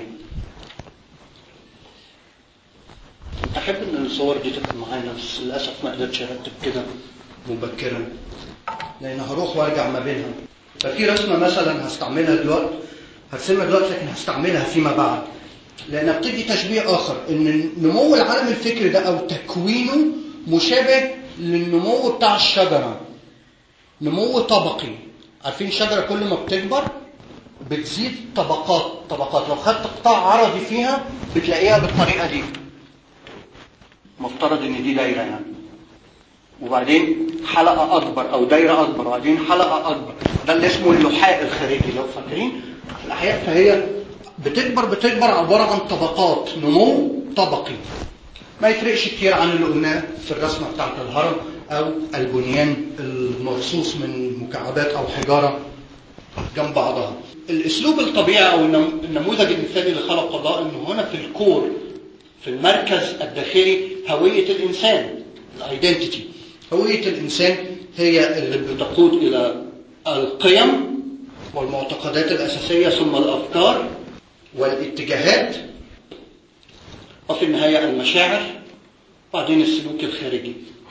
أحب أن الصور دي تكون معانا، بس للأسف ما قدرتش أرتب كده مبكرا لأن هروح وارجع ما بينها. ففي رسمة مثلا هستعملها دلوقتي، هرسمها دلوقتي لكن هستعملها فيما بعد، لأنها بتدي تشبيه آخر إن نمو العالم الفكري ده أو تكوينه مشابه للنمو بتاع الشجرة، نمو طبقي. عارفين الشجرة كل ما بتكبر بتزيد طبقات طبقات. لو خدت قطاع عرضي فيها بتلاقيها بالطريقة دي، مفترض إن دي دايرة يعني، وبعدين حلقة أكبر أو دايرة أكبر، وبعدين حلقة أكبر. ده اللي اسمه اللحاء الخارجي لو فاكرين في الأحياء. فهي بتكبر بتكبر عبارة عن طبقات، نمو طبقي. ما يفرقش كتير عن اللي قلناه في الرسمة بتاعت الهرم أو البنيان المرصوص من مكعبات أو حجارة جنب بعضها. الأسلوب الطبيعي أو النموذج المثالي لخلق الله إنه هنا في الكور، في المركز الداخلي، هوية الإنسان، الايدنتيتي. هوية الإنسان هي اللي بتقود إلى القيم والمعتقدات الأساسية، ثم الأفكار والاتجاهات، وفي النهاية المشاعر، بعدين السلوك الخارجي.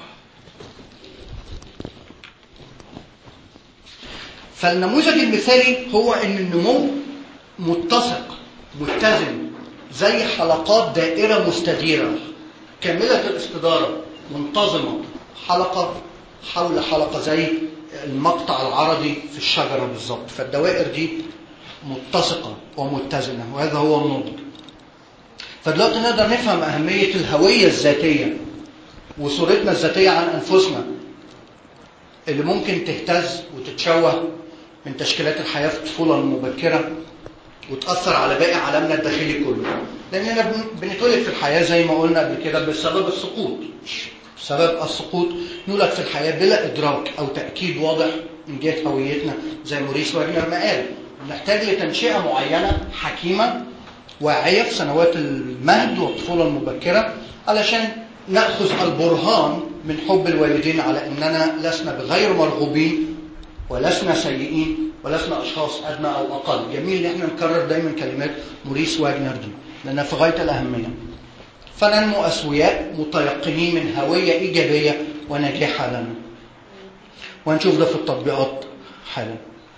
فالنموذج المثالي هو أن النمو متسق متزن زي حلقات دائرة مستديرة كاملة الاستدارة منتظمة، حلقة حول حلقة زي المقطع العرضي في الشجرة بالضبط. فالدوائر دي متسقة ومتزنة، وهذا هو النضج. فدلوقتي نقدر نفهم أهمية الهوية الذاتية وصورتنا الذاتية عن أنفسنا اللي ممكن تهتز وتتشوه من تشكيلات الحياة في الطفولة المبكرة وتأثر على باقي عالمنا الداخلي كله. لأننا بنتولد في الحياة زي ما قلنا قبل كده بسبب السقوط. بسبب السقوط نولد في الحياة بلا إدراك أو تأكيد واضح من جهة هويتنا زي موريس واجنر ما قال. نحتاج لتنشئة معينة حكيمة واعية في سنوات المهد والطفولة المبكرة علشان نأخذ البرهان من حب الوالدين على أننا لسنا بغير مرغوبين ولسنا سيئين ولسنا أشخاص أدنى أو أقل. جميل إن احنا نكرر دايما كلمات موريس واجنر دي لأنها في غاية الأهمية. فننمو أسوياء متيقنين من هوية إيجابية وناجحة لنا. وهنشوف ده في التطبيقات حالا.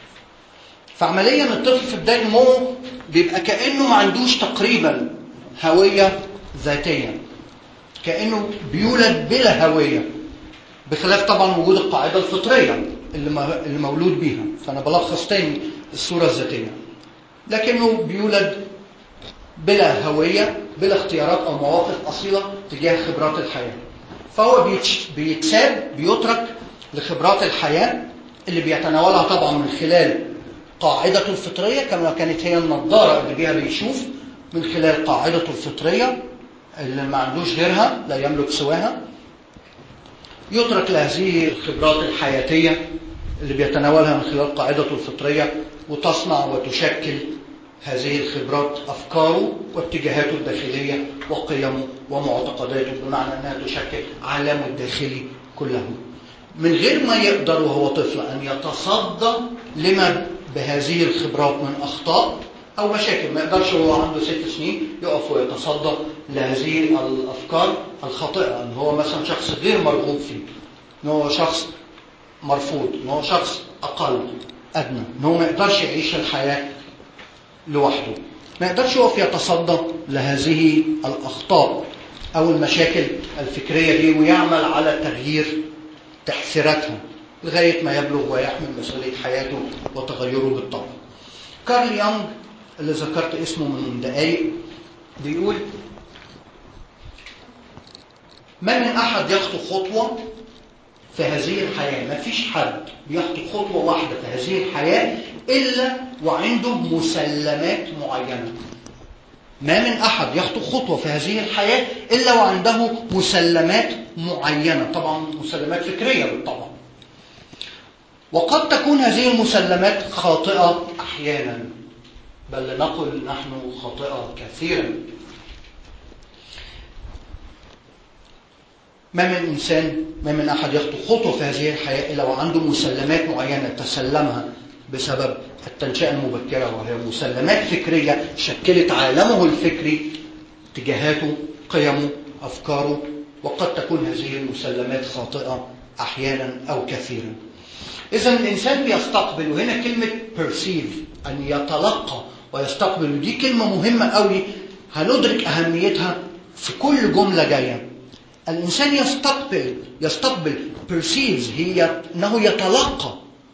فعمليا الطفل في بداية نموه بيبقى كأنه ما عندوش تقريبا هوية ذاتية، كأنه بيولد بلا هوية، بخلاف طبعا وجود القاعدة الفطرية اللي مولود بيها. فأنا بلخص تاني الصورة الذاتية، لكنه بيولد بلا هوية، بلا اختيارات أو مواقف أصيلة تجاه خبرات الحياة. فهو بيتساب بيترك لخبرات الحياة اللي بيتناولها طبعا من خلال قاعدته الفطرية، كما كانت هي النظارة اللي بيها بيشوف، من خلال قاعدته الفطرية اللي ما عندوش غيرها لا يملك سواها. يترك لهذه الخبرات الحياتية اللي بيتناولها من خلال قاعدته الفطرية، وتصنع وتشكل هذه الخبرات أفكاره واتجاهاته الداخلية وقيمه ومعتقداته، بمعنى أنها تشكل عالمه الداخلي كله، من غير ما يقدر وهو طفل أن يتصدى لما بهذه الخبرات من أخطاء أو مشاكل. ما يقدرش وهو عنده ست سنين يقف ويتصدى لهذه الأفكار الخاطئة، أن هو مثلا شخص غير مرغوب فيه، أن هو شخص مرفوض، أن هو شخص أقل أدنى، أن هو ما يقدرش يعيش الحياة لوحده. ما يقدرش يقف يتصدى لهذه الأخطاء أو المشاكل الفكرية دي ويعمل على تغيير تأثيراتها لغاية ما يبلغ ويحمل مسؤولية حياته وتغيره بالطبع. كارل يونغ اللي ذكرت اسمه من دقايق بيقول: ما من أحد يخطو خطوة في هذه الحياة، ما فيش حد بيخطو خطوة واحدة في هذه الحياة إلا وعنده مسلمات معينة. ما من أحد يخطو خطوة في هذه الحياة إلا وعنده مسلمات معينة، طبعا مسلمات فكرية بالطبع. وقد تكون هذه المسلمات خاطئة أحيانا، بل لنقل نحن خاطئة كثيرا. ما من إنسان ما من أحد يخطو خطوة في هذه الحياة إلا وعنده مسلمات معينة تسلمها بسبب التنشئة المبكرة، وهي مسلمات فكرية شكلت عالمه الفكري، اتجاهاته، قيمه، أفكاره. وقد تكون هذه المسلمات خاطئة أحيانا أو كثيرا. إذا الإنسان بيستقبل، وهنا كلمة perceive أن يتلقى ويستقبل، دي كلمة مهمة قوي هندرك أهميتها في كل جملة جاية. الإنسان يستقبل يستقبل perceives هي أنه يتلقى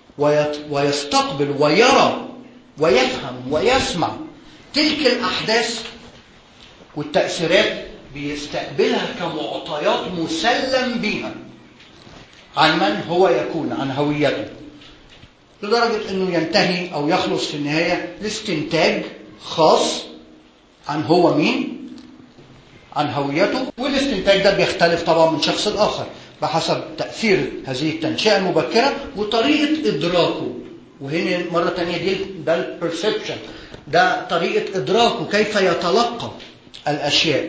ويستقبل ويرى ويفهم ويسمع تلك الأحداث والتأثيرات، بيستقبلها كمعطيات مسلم بها عن من هو يكون، عن هويته، لدرجة أنه ينتهي أو يخلص في النهاية لاستنتاج خاص عن هو مين، عن هويته. والاستنتاج ده بيختلف طبعا من شخص لآخر بحسب تأثير هذه التنشئة المبكرة وطريقة إدراكه. وهنا مرة تانية دي ده البرسبشن، ده طريقة إدراكه، كيف يتلقى الأشياء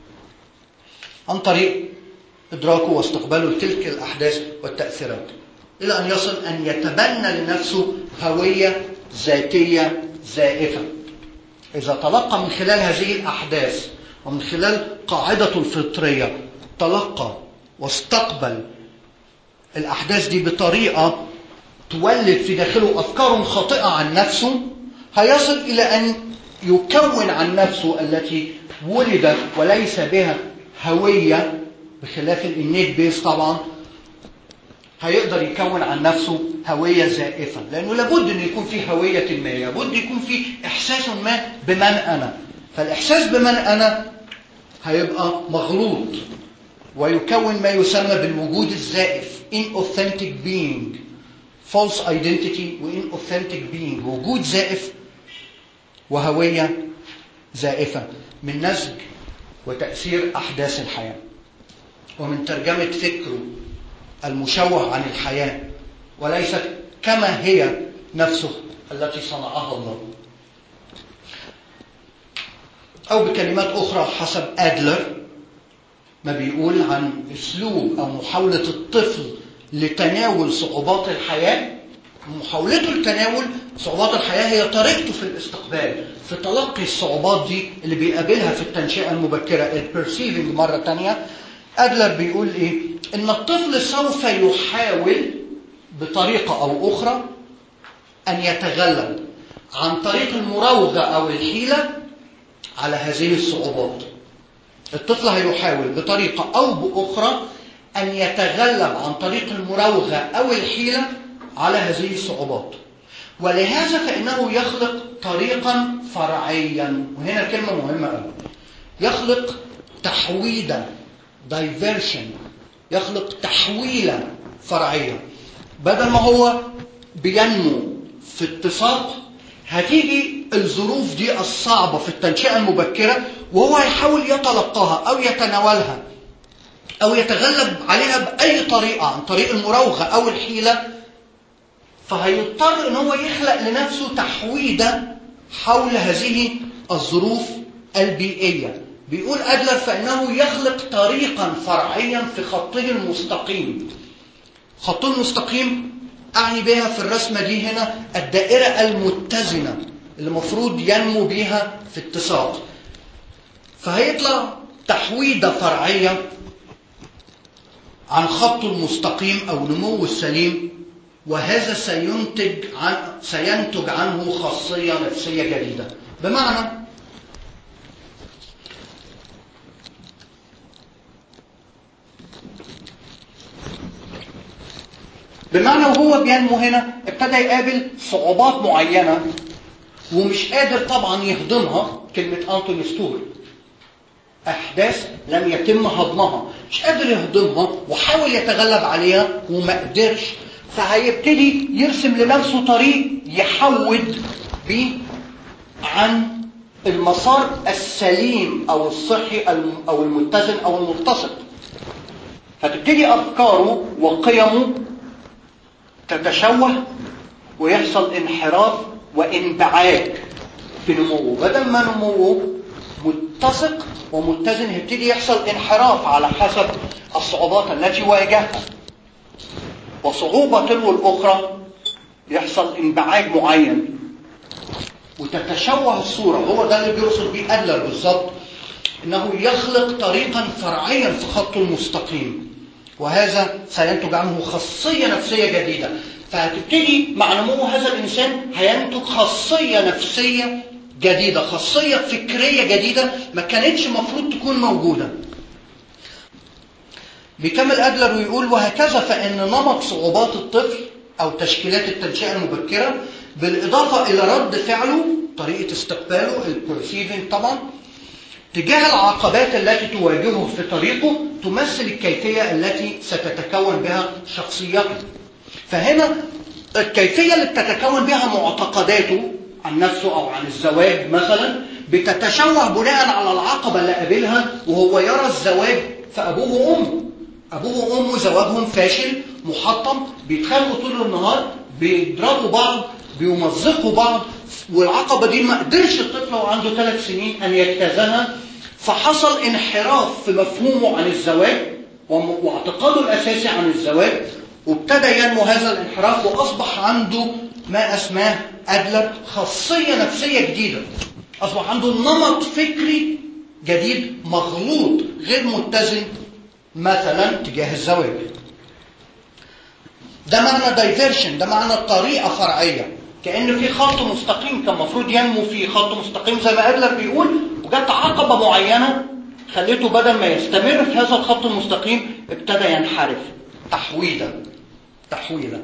عن طريق إدراكه واستقباله لتلك الأحداث والتأثيرات، إلى أن يصل أن يتبنى لنفسه هوية ذاتية زائفة. إذا تلقى من خلال هذه الأحداث ومن خلال قاعدته الفطرية، تلقى واستقبل الأحداث دي بطريقة تولد في داخله أفكار خاطئة عن نفسه، هيصل إلى أن يكون عن نفسه التي ولد وليس بها هوية، بخلاف الإنيت بيس طبعا، هيقدر يكون عن نفسه هوية زائفة، لأنه لابد أن يكون في هوية ما، لابد يكون في إحساس ما بمن أنا. فالإحساس بمن أنا هيبقى مغلوط ويكون ما يسمى بالوجود الزائف، inauthentic being، false identity و inauthentic being، وجود زائف وهوية زائفة من نسج وتأثير أحداث الحياة، ومن ترجمة فكره المشوه عن الحياة وليست كما هي نفسه التي صنعها الله. أو بكلمات أخرى حسب أدلر ما بيقول عن أسلوب أو محاولة الطفل لتناول صعوبات الحياة، محاولته لتناول صعوبات الحياة هي طريقته في الاستقبال، في تلقي الصعوبات دي اللي بيقابلها في التنشئة المبكرة، البرسيفنج. مرة تانية أدلر بيقول إيه؟ إن الطفل سوف يحاول بطريقة أو أخرى أن يتغلب عن طريق المراوغة أو الحيلة على هذه الصعوبات. الطفل هيحاول بطريقة أو بأخرى أن يتغلب عن طريق المراوغة أو الحيلة على هذه الصعوبات، ولهذا فإنه يخلق طريقا فرعيا. وهنا الكلمة مهمة أوي، يخلق تحويدة diversion، يخلق تحويلة فرعية. بدل ما هو بينمو في اتساق، هتيجي الظروف دي الصعبة في التنشئة المبكرة وهو يحاول يتلقاها أو يتناولها أو يتغلب عليها بأي طريقة عن طريق المراوغة أو الحيلة، فهيضطر ان هو يخلق لنفسه تحويدة حول هذه الظروف البيئية. بيقول أدلر فإنه يخلق طريقا فرعيا في خطه المستقيم. خطه المستقيم أعني بها في الرسمة دي هنا الدائرة المتزنة اللي المفروض ينمو بها في اتساق. فهيطلع تحويدة فرعية عن خطه المستقيم أو نموه السليم، وهذا سينتج عن سينتج عنه خاصية نفسية جديدة. بمعنى بمعنى وهو بينمو هنا ابتدى يقابل صعوبات معينة ومش قادر طبعا يهضمها. كلمة أنتوني ستور، أحداث لم يتم هضمها، مش قادر يهضمها وحاول يتغلب عليها وما قدرش، فهيبتدي يرسم لنفسه طريق يحود بيه عن المسار السليم أو الصحي أو المتزن أو الملتصق. فتبتدي أفكاره وقيمه تتشوه ويحصل انحراف وانبعاج في نموه. بدل ما نموه متسق ومتزن يبتدي يحصل انحراف على حسب الصعوبات التي واجهها، وصعوبة تلو الأخرى يحصل انبعاج معين وتتشوه الصورة. هو ده اللي بيرصد بيه أدلر بالظبط، إنه يخلق طريقا فرعيا في خطه المستقيم، وهذا سينتج عنه خاصية نفسية جديدة. فهتبتدي مع نمو هذا الإنسان هينتج خاصية نفسية جديدة، خاصية فكرية جديدة ما كانتش مفروض تكون موجودة. بيكمل أدلر ويقول وهكذا فإن نمط صعوبات الطفل أو تشكيلات التنشئة المبكرة بالإضافة إلى رد فعله، طريقة استقباله البرسيفنج طبعا، تجاه العقبات التي تواجهه في طريقه تمثل الكيفية التي ستتكون بها شخصيته. فهنا الكيفية اللي بتتكون بها معتقداته عن نفسه أو عن الزواج مثلا بتتشوه بناء على العقبة اللي قابلها وهو يرى الزواج في أبوه وأمه. أبوه وأمه زواجهم فاشل محطم، بيتخانقوا طول النهار، بيضربوا بعض، بيمزقوا بعض، والعقبة دي ما قدرش الطفل وعنده ثلاث سنين أن يجتازها. فحصل انحراف في مفهومه عن الزواج واعتقاده الأساسي عن الزواج، وابتدى ينمو هذا الانحراف وأصبح عنده ما أسماه أدلر خاصية نفسية جديدة. أصبح عنده نمط فكري جديد مغلوط غير متزن مثلا تجاه الزواج. ده معنى دايفيرشن، ده معنى طريقة فرعية، كأن في خط مستقيم كان مفروض ينمو في خط مستقيم زي ما أدلر بيقول، وجت عقبة معينة خليته بدل ما يستمر في هذا الخط المستقيم ابتدى ينحرف. تحويلة تحويلة.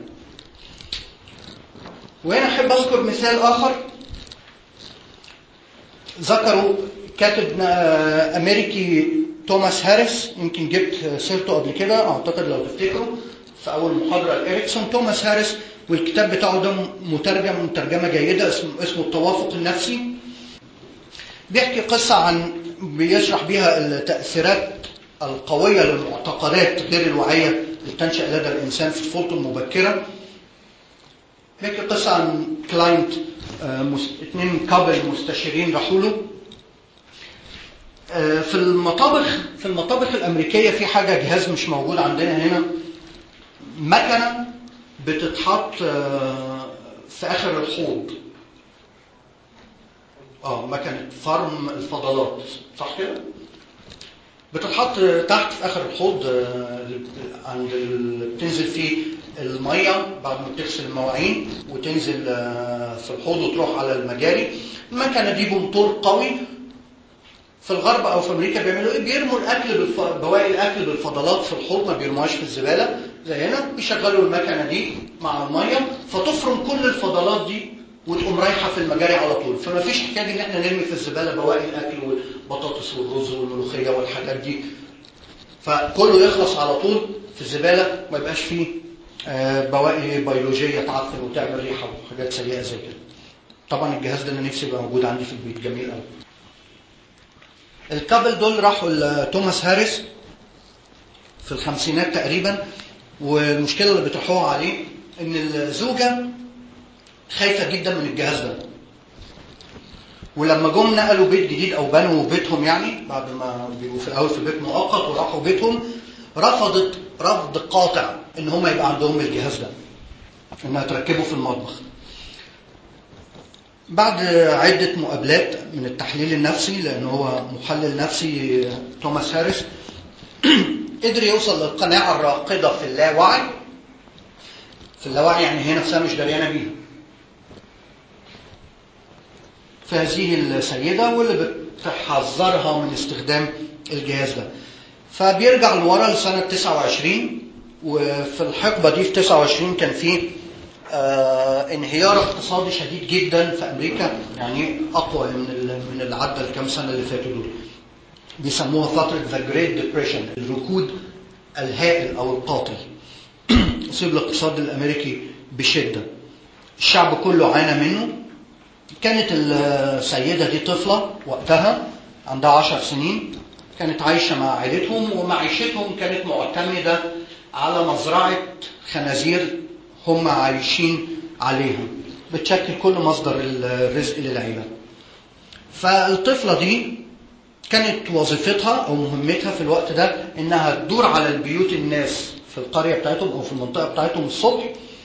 وهنا أحب أذكر مثال آخر ذكروا كاتب أمريكي توماس هاريس، يمكن جبت سيرته قبل كده أعتقد لو تفتكروا في أول محاضرة لإريكسون. توماس هاريس والكتاب بتاعه ده مترجم ترجمة جيدة اسمه, اسمه التوافق النفسي. بيحكي قصة عن بيشرح بيها التأثيرات القوية للمعتقدات غير الواعية اللي تنشأ لدى الإنسان في طفولته المبكرة. بيحكي قصة عن كلاينت اثنين كابل مستشارين راحوا له في المطابخ في المطابخ الأمريكية. في حاجة جهاز مش موجود عندنا هنا، مكنة بتتحط في آخر الحوض، اه مكنة فرم الفضلات، صح كده؟ بتتحط تحت في آخر الحوض عند بتنزل فيه المية بعد ما بتغسل المواعين وتنزل في الحوض وتروح على المجاري. المكنة دي بموتور قوي. في الغرب او في امريكا بيعملوا ايه؟ بيرموا الاكل بالف... بواقي الاكل بالفضلات في الحوض، ما بيرموهاش في الزباله زي هنا. بيشغلوا المكنه دي مع الميه فتفرم كل الفضلات دي وتقوم رايحه في المجاري على طول. فما فيش حكايه ان احنا نرمي في الزباله بواقي الاكل والبطاطس والرز والملوخيه والحاجات دي، فكله يخلص على طول في الزباله، ما يبقاش فيه بواقي بيولوجيه تعفن وتعمل ريحه وحاجات سيئه زي كده. طبعا الجهاز ده انا نفسي يبقى موجود عندي في البيت، جميل قوي. الكابل دول راحوا لتوماس هاريس في الخمسينات تقريبا، والمشكله اللي بيطرحوها عليه ان الزوجه خايفه جدا من الجهاز ده، ولما جم نقلوا بيت جديد او بنوا بيتهم يعني بعد ما بيبقوا في الاول في بيت مؤقت وراحوا بيتهم، رفضت رفض قاطع ان هم يبقى عندهم الجهاز ده، انها تركبه في المطبخ. بعد عدة مقابلات من التحليل النفسي، لأن هو محلل نفسي توماس هاريس، قدر يوصل للقناعة الراقدة في اللاوعي. في اللاوعي يعني هي نفسها مش دريانة بيها، في هذه السيدة، واللي بتحذرها من استخدام الجهاز ده. فبيرجع لورا لسنة تسعة وعشرين، وفي الحقبة دي في تسعة وعشرين كان فيه آه انهيار اقتصادي شديد جدا في امريكا، يعني اقوى من من اللي عدى الكام سنه اللي فاتوا دول. بيسموها فتره ذا جريت ديبريشن، الركود الهائل او القاتل. اصيب الاقتصاد الامريكي بشده، الشعب كله عانى منه. كانت السيده دي طفله وقتها عندها عشر سنين، كانت عايشه مع عائلتهم، ومعيشتهم كانت معتمده على مزرعه خنازير هم عايشين عليها، بتشكل كل مصدر الرزق للعيلة. فالطفلة دي كانت وظيفتها أو مهمتها في الوقت ده إنها تدور على البيوت الناس في القرية بتاعتهم أو في المنطقة بتاعتهم الصبح،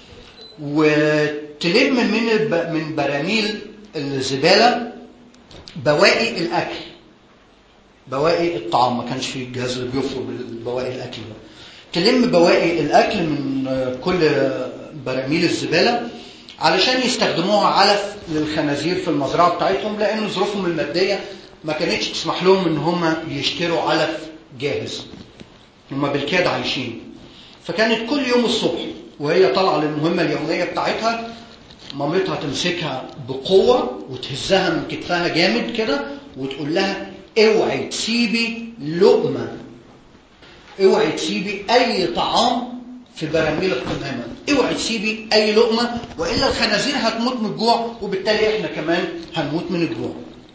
وتلم من من براميل الزبالة بواقي الأكل، بواقي الطعام. ما كانش في الجهاز اللي بيفرم بواقي الأكل ده. تلم بواقي الأكل من كل براميل الزبالة علشان يستخدموها علف للخنازير في المزرعة بتاعتهم، لأن ظروفهم المادية ما كانتش تسمح لهم إن هم يشتروا علف جاهز، هم بالكاد عايشين. فكانت كل يوم الصبح وهي طالعة للمهمة اليومية بتاعتها، مامتها تمسكها بقوة وتهزها من كتفها جامد كده وتقول لها اوعي تسيبي لقمة، اوعي تسيبي اي طعام في براميل القمامة، اوعي تسيبي اي لقمة، والا الخنازير هتموت من الجوع، وبالتالي احنا كمان هنموت من الجوع.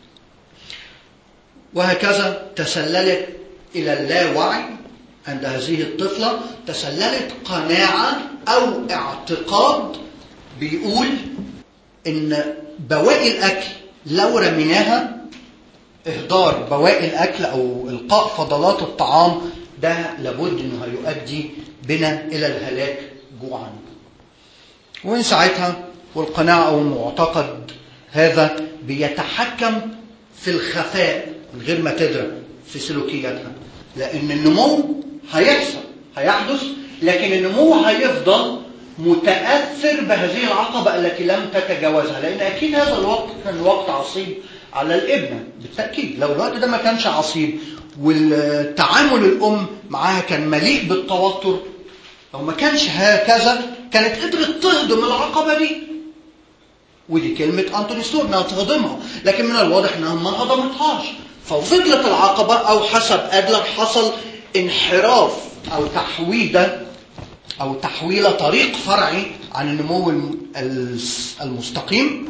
وهكذا تسللت الى اللاوعي عند هذه الطفلة، تسللت قناعة او اعتقاد بيقول ان بواقي الاكل لو رميناها، اهدار بواقي الاكل او القاء فضلات الطعام ده لابد انه هيؤدي بنا الى الهلاك جوعا. ومن ساعتها والقناعة او المعتقد هذا بيتحكم في الخفاء من غير ما تدرك في سلوكياتها، لان النمو هيحصل هيحدث، لكن النمو هيفضل متأثر بهذه العقبة التي لم تتجاوزها، لان اكيد هذا الوقت كان وقت عصيب على الابنة بالتأكيد. لو الوقت ده ما كانش عصيب والتعامل الأم معاها كان مليء بالتوتر، لو ما كانش هكذا كانت قدرت تهضم العقبة دي، ودي كلمة أنتوني ستور انها تهضمها، لكن من الواضح انها ما هضمتهاش، ففضلت العقبة، أو حسب أدلر حصل انحراف أو تحويدة أو تحويلة طريق فرعي عن النمو المستقيم،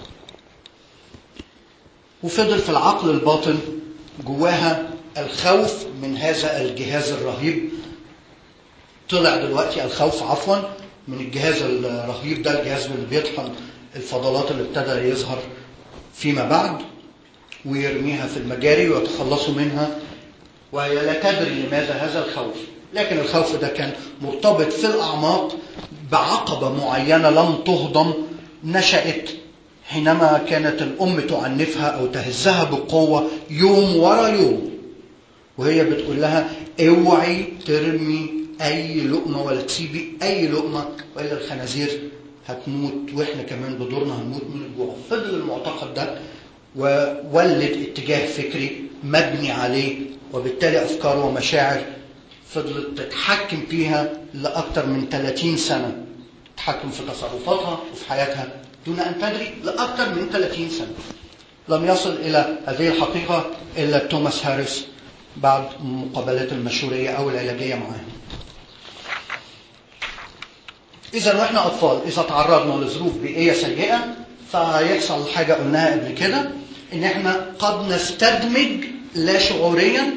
وفضل في العقل الباطن جواها الخوف من هذا الجهاز الرهيب. طلع دلوقتي الخوف عفوا من الجهاز الرهيب ده، الجهاز اللي بيطحن الفضلات اللي ابتدى يظهر فيما بعد، ويرميها في المجاري ويتخلصوا منها، وهي لا تدري لماذا هذا الخوف. لكن الخوف ده كان مرتبط في الأعماق بعقبة معينة لم تهضم، نشأت حينما كانت الأم تعنفها أو تهزها بقوة يوم ورا يوم، وهي بتقول لها اوعي ترمي أي لقمة ولا تسيبي أي لقمة وإلا الخنازير هتموت وإحنا كمان بدورنا هنموت من الجوع. فضل المعتقد ده وولد اتجاه فكري مبني عليه، وبالتالي أفكار ومشاعر فضلت تتحكم فيها لأكثر من ثلاثين سنة، تتحكم في تصرفاتها وفي حياتها دون أن تدري لأكثر من ثلاثين سنة. لم يصل إلى هذه الحقيقة إلا توماس هاريس بعد المقابلات المشورية أو العلاجية معاه. إذا وإحنا أطفال إذا تعرضنا لظروف بيئية سيئة فهيحصل حاجة قلناها قبل كده، إن إحنا قد نستدمج لا شعوريا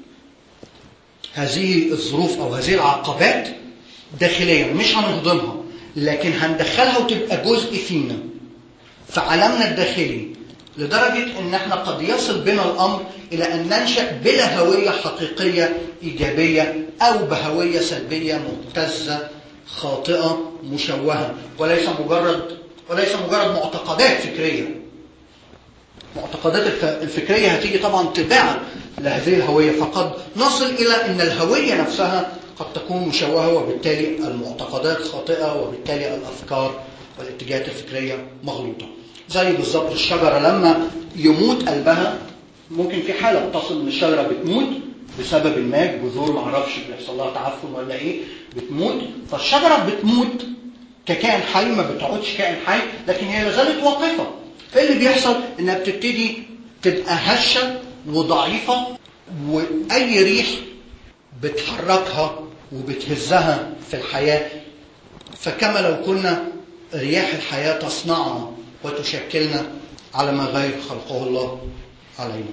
هذه الظروف أو هذه العقبات داخليا، مش هنهضمها لكن هندخلها وتبقى جزء فينا في عالمنا الداخلي، لدرجة إن إحنا قد يصل بنا الأمر إلى أن ننشأ بلا هوية حقيقية إيجابية أو بهوية سلبية مبتزة خاطئة مشوهة، وليس مجرد وليس مجرد معتقدات فكرية. معتقدات الفكرية هتيجي طبعا تباعا لهذه الهوية، فقد نصل إلى أن الهوية نفسها قد تكون مشوهة، وبالتالي المعتقدات خاطئة، وبالتالي الأفكار والاتجاهات الفكرية مغلوطة. زي بالضبط الشجرة لما يموت قلبها، ممكن في حالة بتصل ان الشجرة بتموت بسبب ما، جذور معرفش بيحصل لها تعفن ولا ايه، بتموت. فالشجرة بتموت ككائن حي، ما بتقعدش كائن حي، لكن هي لازالت واقفة. فاللي بيحصل انها بتبتدي تبقى هشة وضعيفة، واي ريح بتحركها وبتهزها في الحياة، فكما لو كنا رياح الحياة تصنعنا وتشكلنا على ما غير خلقه الله علينا.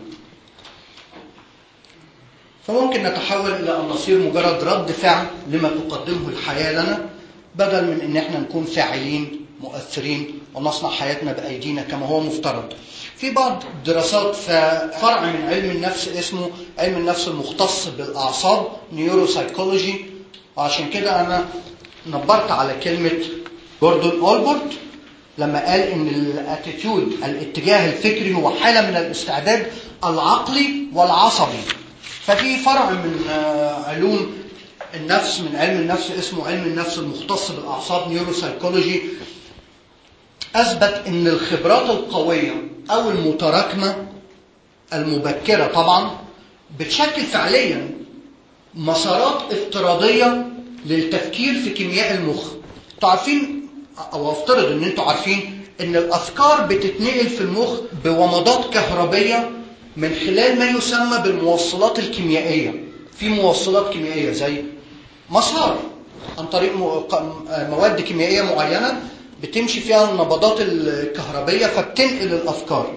فممكن نتحول إلى أن نصير مجرد رد فعل لما تقدمه الحياة لنا، بدل من أن احنا نكون فاعلين مؤثرين ونصنع حياتنا بأيدينا كما هو مفترض. في بعض دراسات في فرع من علم النفس اسمه علم النفس المختص بالأعصاب، نيوروسايكولوجي، وعشان كده أنا نبرت على كلمة جوردون أولبورت لما قال إن الاتيتيود الاتجاه الفكري هو حالة من الاستعداد العقلي والعصبي. ففي فرع من علوم النفس من علم النفس اسمه علم النفس المختص بالأعصاب، نيوروسايكولوجي، أثبت إن الخبرات القوية أو المتراكمة المبكرة طبعا بتشكل فعليا مسارات افتراضية للتفكير في كيمياء المخ. تعرفين أو أفترض إن أنتوا عارفين إن الأفكار بتتنقل في المخ بومضات كهربية من خلال ما يسمى بالموصلات الكيميائية. في موصلات كيميائية زي مسار عن طريق مواد كيميائية معينة بتمشي فيها النبضات الكهربية فبتنقل الأفكار.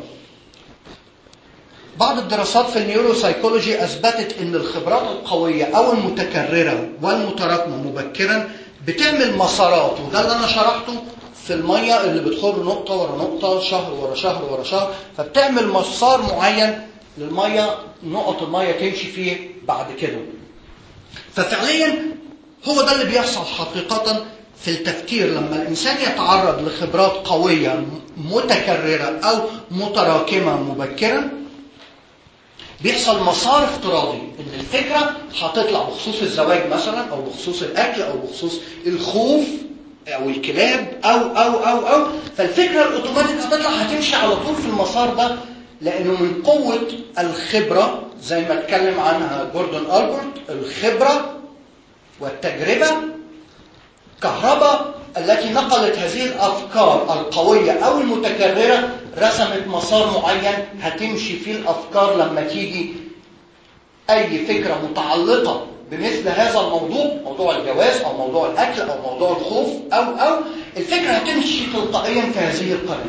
بعض الدراسات في النيوروسايكولوجي أثبتت إن الخبرات القوية أو المتكررة والمتراكمة مبكرا بتعمل مسارات، وده اللي أنا شرحته في المية اللي بتخر نقطة ورا نقطة شهر ورا شهر ورا شهر، فبتعمل مسار معين للمية، نقط المية تمشي فيه بعد كده. ففعليا هو ده اللي بيحصل حقيقة في التفكير لما الإنسان يتعرض لخبرات قوية متكررة أو متراكمة مبكرا. بيحصل مسار افتراضي ان الفكرة هتطلع بخصوص الزواج مثلا، او بخصوص الاكل، او بخصوص الخوف او الكلاب او او او او فالفكرة الاوتوماتيك هتطلع هتمشي على طول في المسار ده، لانه من قوة الخبرة زي ما اتكلم عنها جوردون ألبورت، الخبرة والتجربة كهرباء التي نقلت هذه الأفكار القوية أو المتكررة، رسمت مسار معين هتمشي فيه الأفكار لما تيجي أي فكرة متعلقة بمثل هذا الموضوع، موضوع الجواز أو موضوع الأكل أو موضوع الخوف أو أو الفكرة هتمشي تلقائيا في هذه القناة،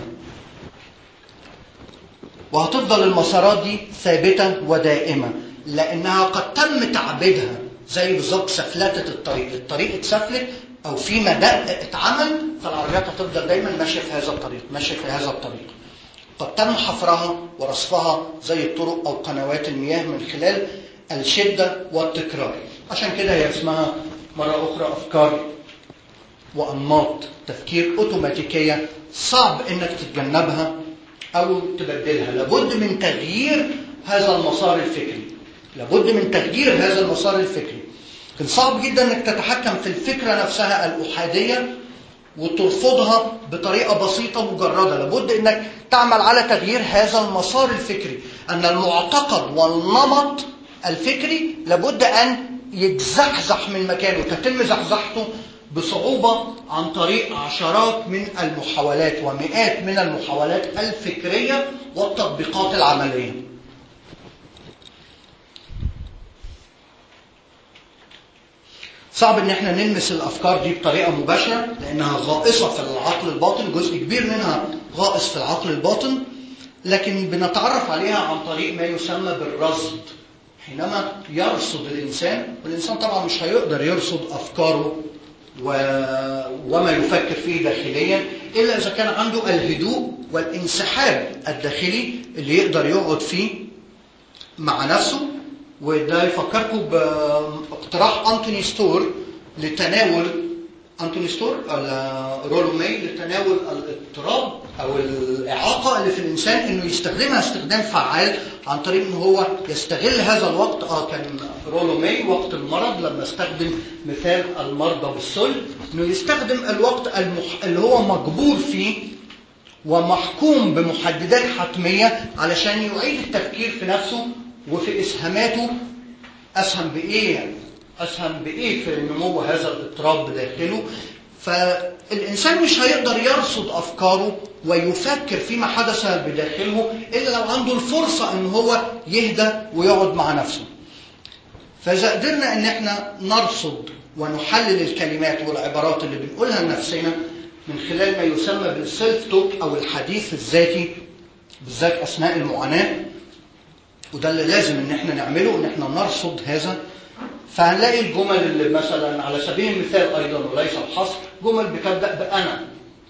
وهتفضل المسارات دي ثابتة ودائمة لأنها قد تم تعبيدها. زي بالضبط سفلتة الطريق، الطريق اتسفلت أو في مدى اتعمل، فالعربيات هتفضل دايما ماشية في هذا الطريق ماشية في هذا الطريق. قد تم حفرها ورصفها زي الطرق أو قنوات المياه من خلال الشدة والتكرار. عشان كده هي اسمها مرة أخرى أفكار وأنماط تفكير أوتوماتيكية صعب إنك تتجنبها أو تبدلها. لابد من تغيير هذا المسار الفكري لابد من تغيير هذا المسار الفكري كان صعب جدا إنك تتحكم في الفكرة نفسها الأحادية وترفضها بطريقة بسيطة مجردة. لابد إنك تعمل على تغيير هذا المسار الفكري، أن المعتقد والنمط الفكري لابد أن يتزحزح من مكانه. تتم زحزحته بصعوبة عن طريق عشرات من المحاولات ومئات من المحاولات الفكرية والتطبيقات العملية. صعب ان احنا نلمس الافكار دي بطريقة مباشرة لانها غائصة في العقل الباطن، جزء كبير منها غائص في العقل الباطن، لكن بنتعرف عليها عن طريق ما يسمى بالرصد. حينما يرصد الانسان، والانسان طبعا مش هيقدر يرصد افكاره و... وما يفكر فيه داخليا إلا إذا كان عنده الهدوء والانسحاب الداخلي اللي يقدر يقعد فيه مع نفسه. وده يفكركم باقتراح أنتوني ستور لتناول أنتوني ستور رولو ماي لتناول الاضطراب أو الإعاقة اللي في الإنسان، إنه يستخدمها استخدام فعال عن طريق إنه هو يستغل هذا الوقت. آه كان رولو ماي وقت المرض لما استخدم مثال المرضى بالسل، إنه يستخدم الوقت المح... اللي هو مجبور فيه ومحكوم بمحددات حتمية علشان يعيد التفكير في نفسه وفي إسهاماته. أسهم بإيه؟ أسهم بإيه في نمو هذا الاضطراب بداخله؟ فالإنسان مش هيقدر يرصد أفكاره ويفكر فيما حدث بداخله إلا لو عنده الفرصة إن هو يهدى ويقعد مع نفسه. فإذا قدرنا إن احنا نرصد ونحلل الكلمات والعبارات اللي بنقولها لنفسنا من خلال ما يسمى بالسيلف توك أو الحديث الذاتي، بالذات أثناء المعاناة، وده اللي لازم إن احنا نعمله، إن احنا نرصد هذا. فهنلاقي الجمل اللي مثلا على سبيل المثال أيضا وليس الحصر، جمل بتبدأ بأنا.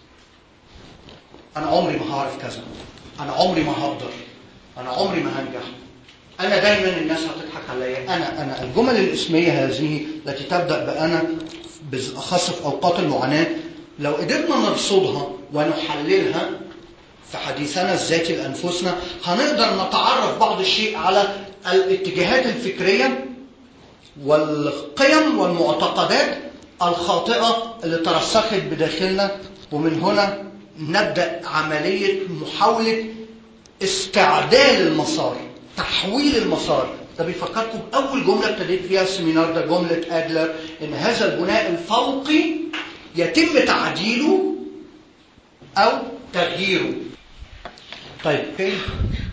أنا عمري ما هعرف كذا، أنا عمري ما هقدر، أنا عمري ما هنجح، أنا دايما الناس هتضحك عليا، أنا أنا الجمل الاسمية هذه التي تبدأ بأنا بالأخص في أوقات المعاناة، لو قدرنا نرصدها ونحللها في حديثنا الذاتي لأنفسنا هنقدر نتعرف بعض الشيء على الاتجاهات الفكرية والقيم والمعتقدات الخاطئة اللي ترسخت بداخلنا. ومن هنا نبدأ عملية محاولة استعدال المسار، تحويل المسار. ده بيفكركم بأول جملة ابتديت فيها السيمينار ده، جملة أدلر، إن هذا البناء الفوقي يتم تعديله أو تغييره. طيب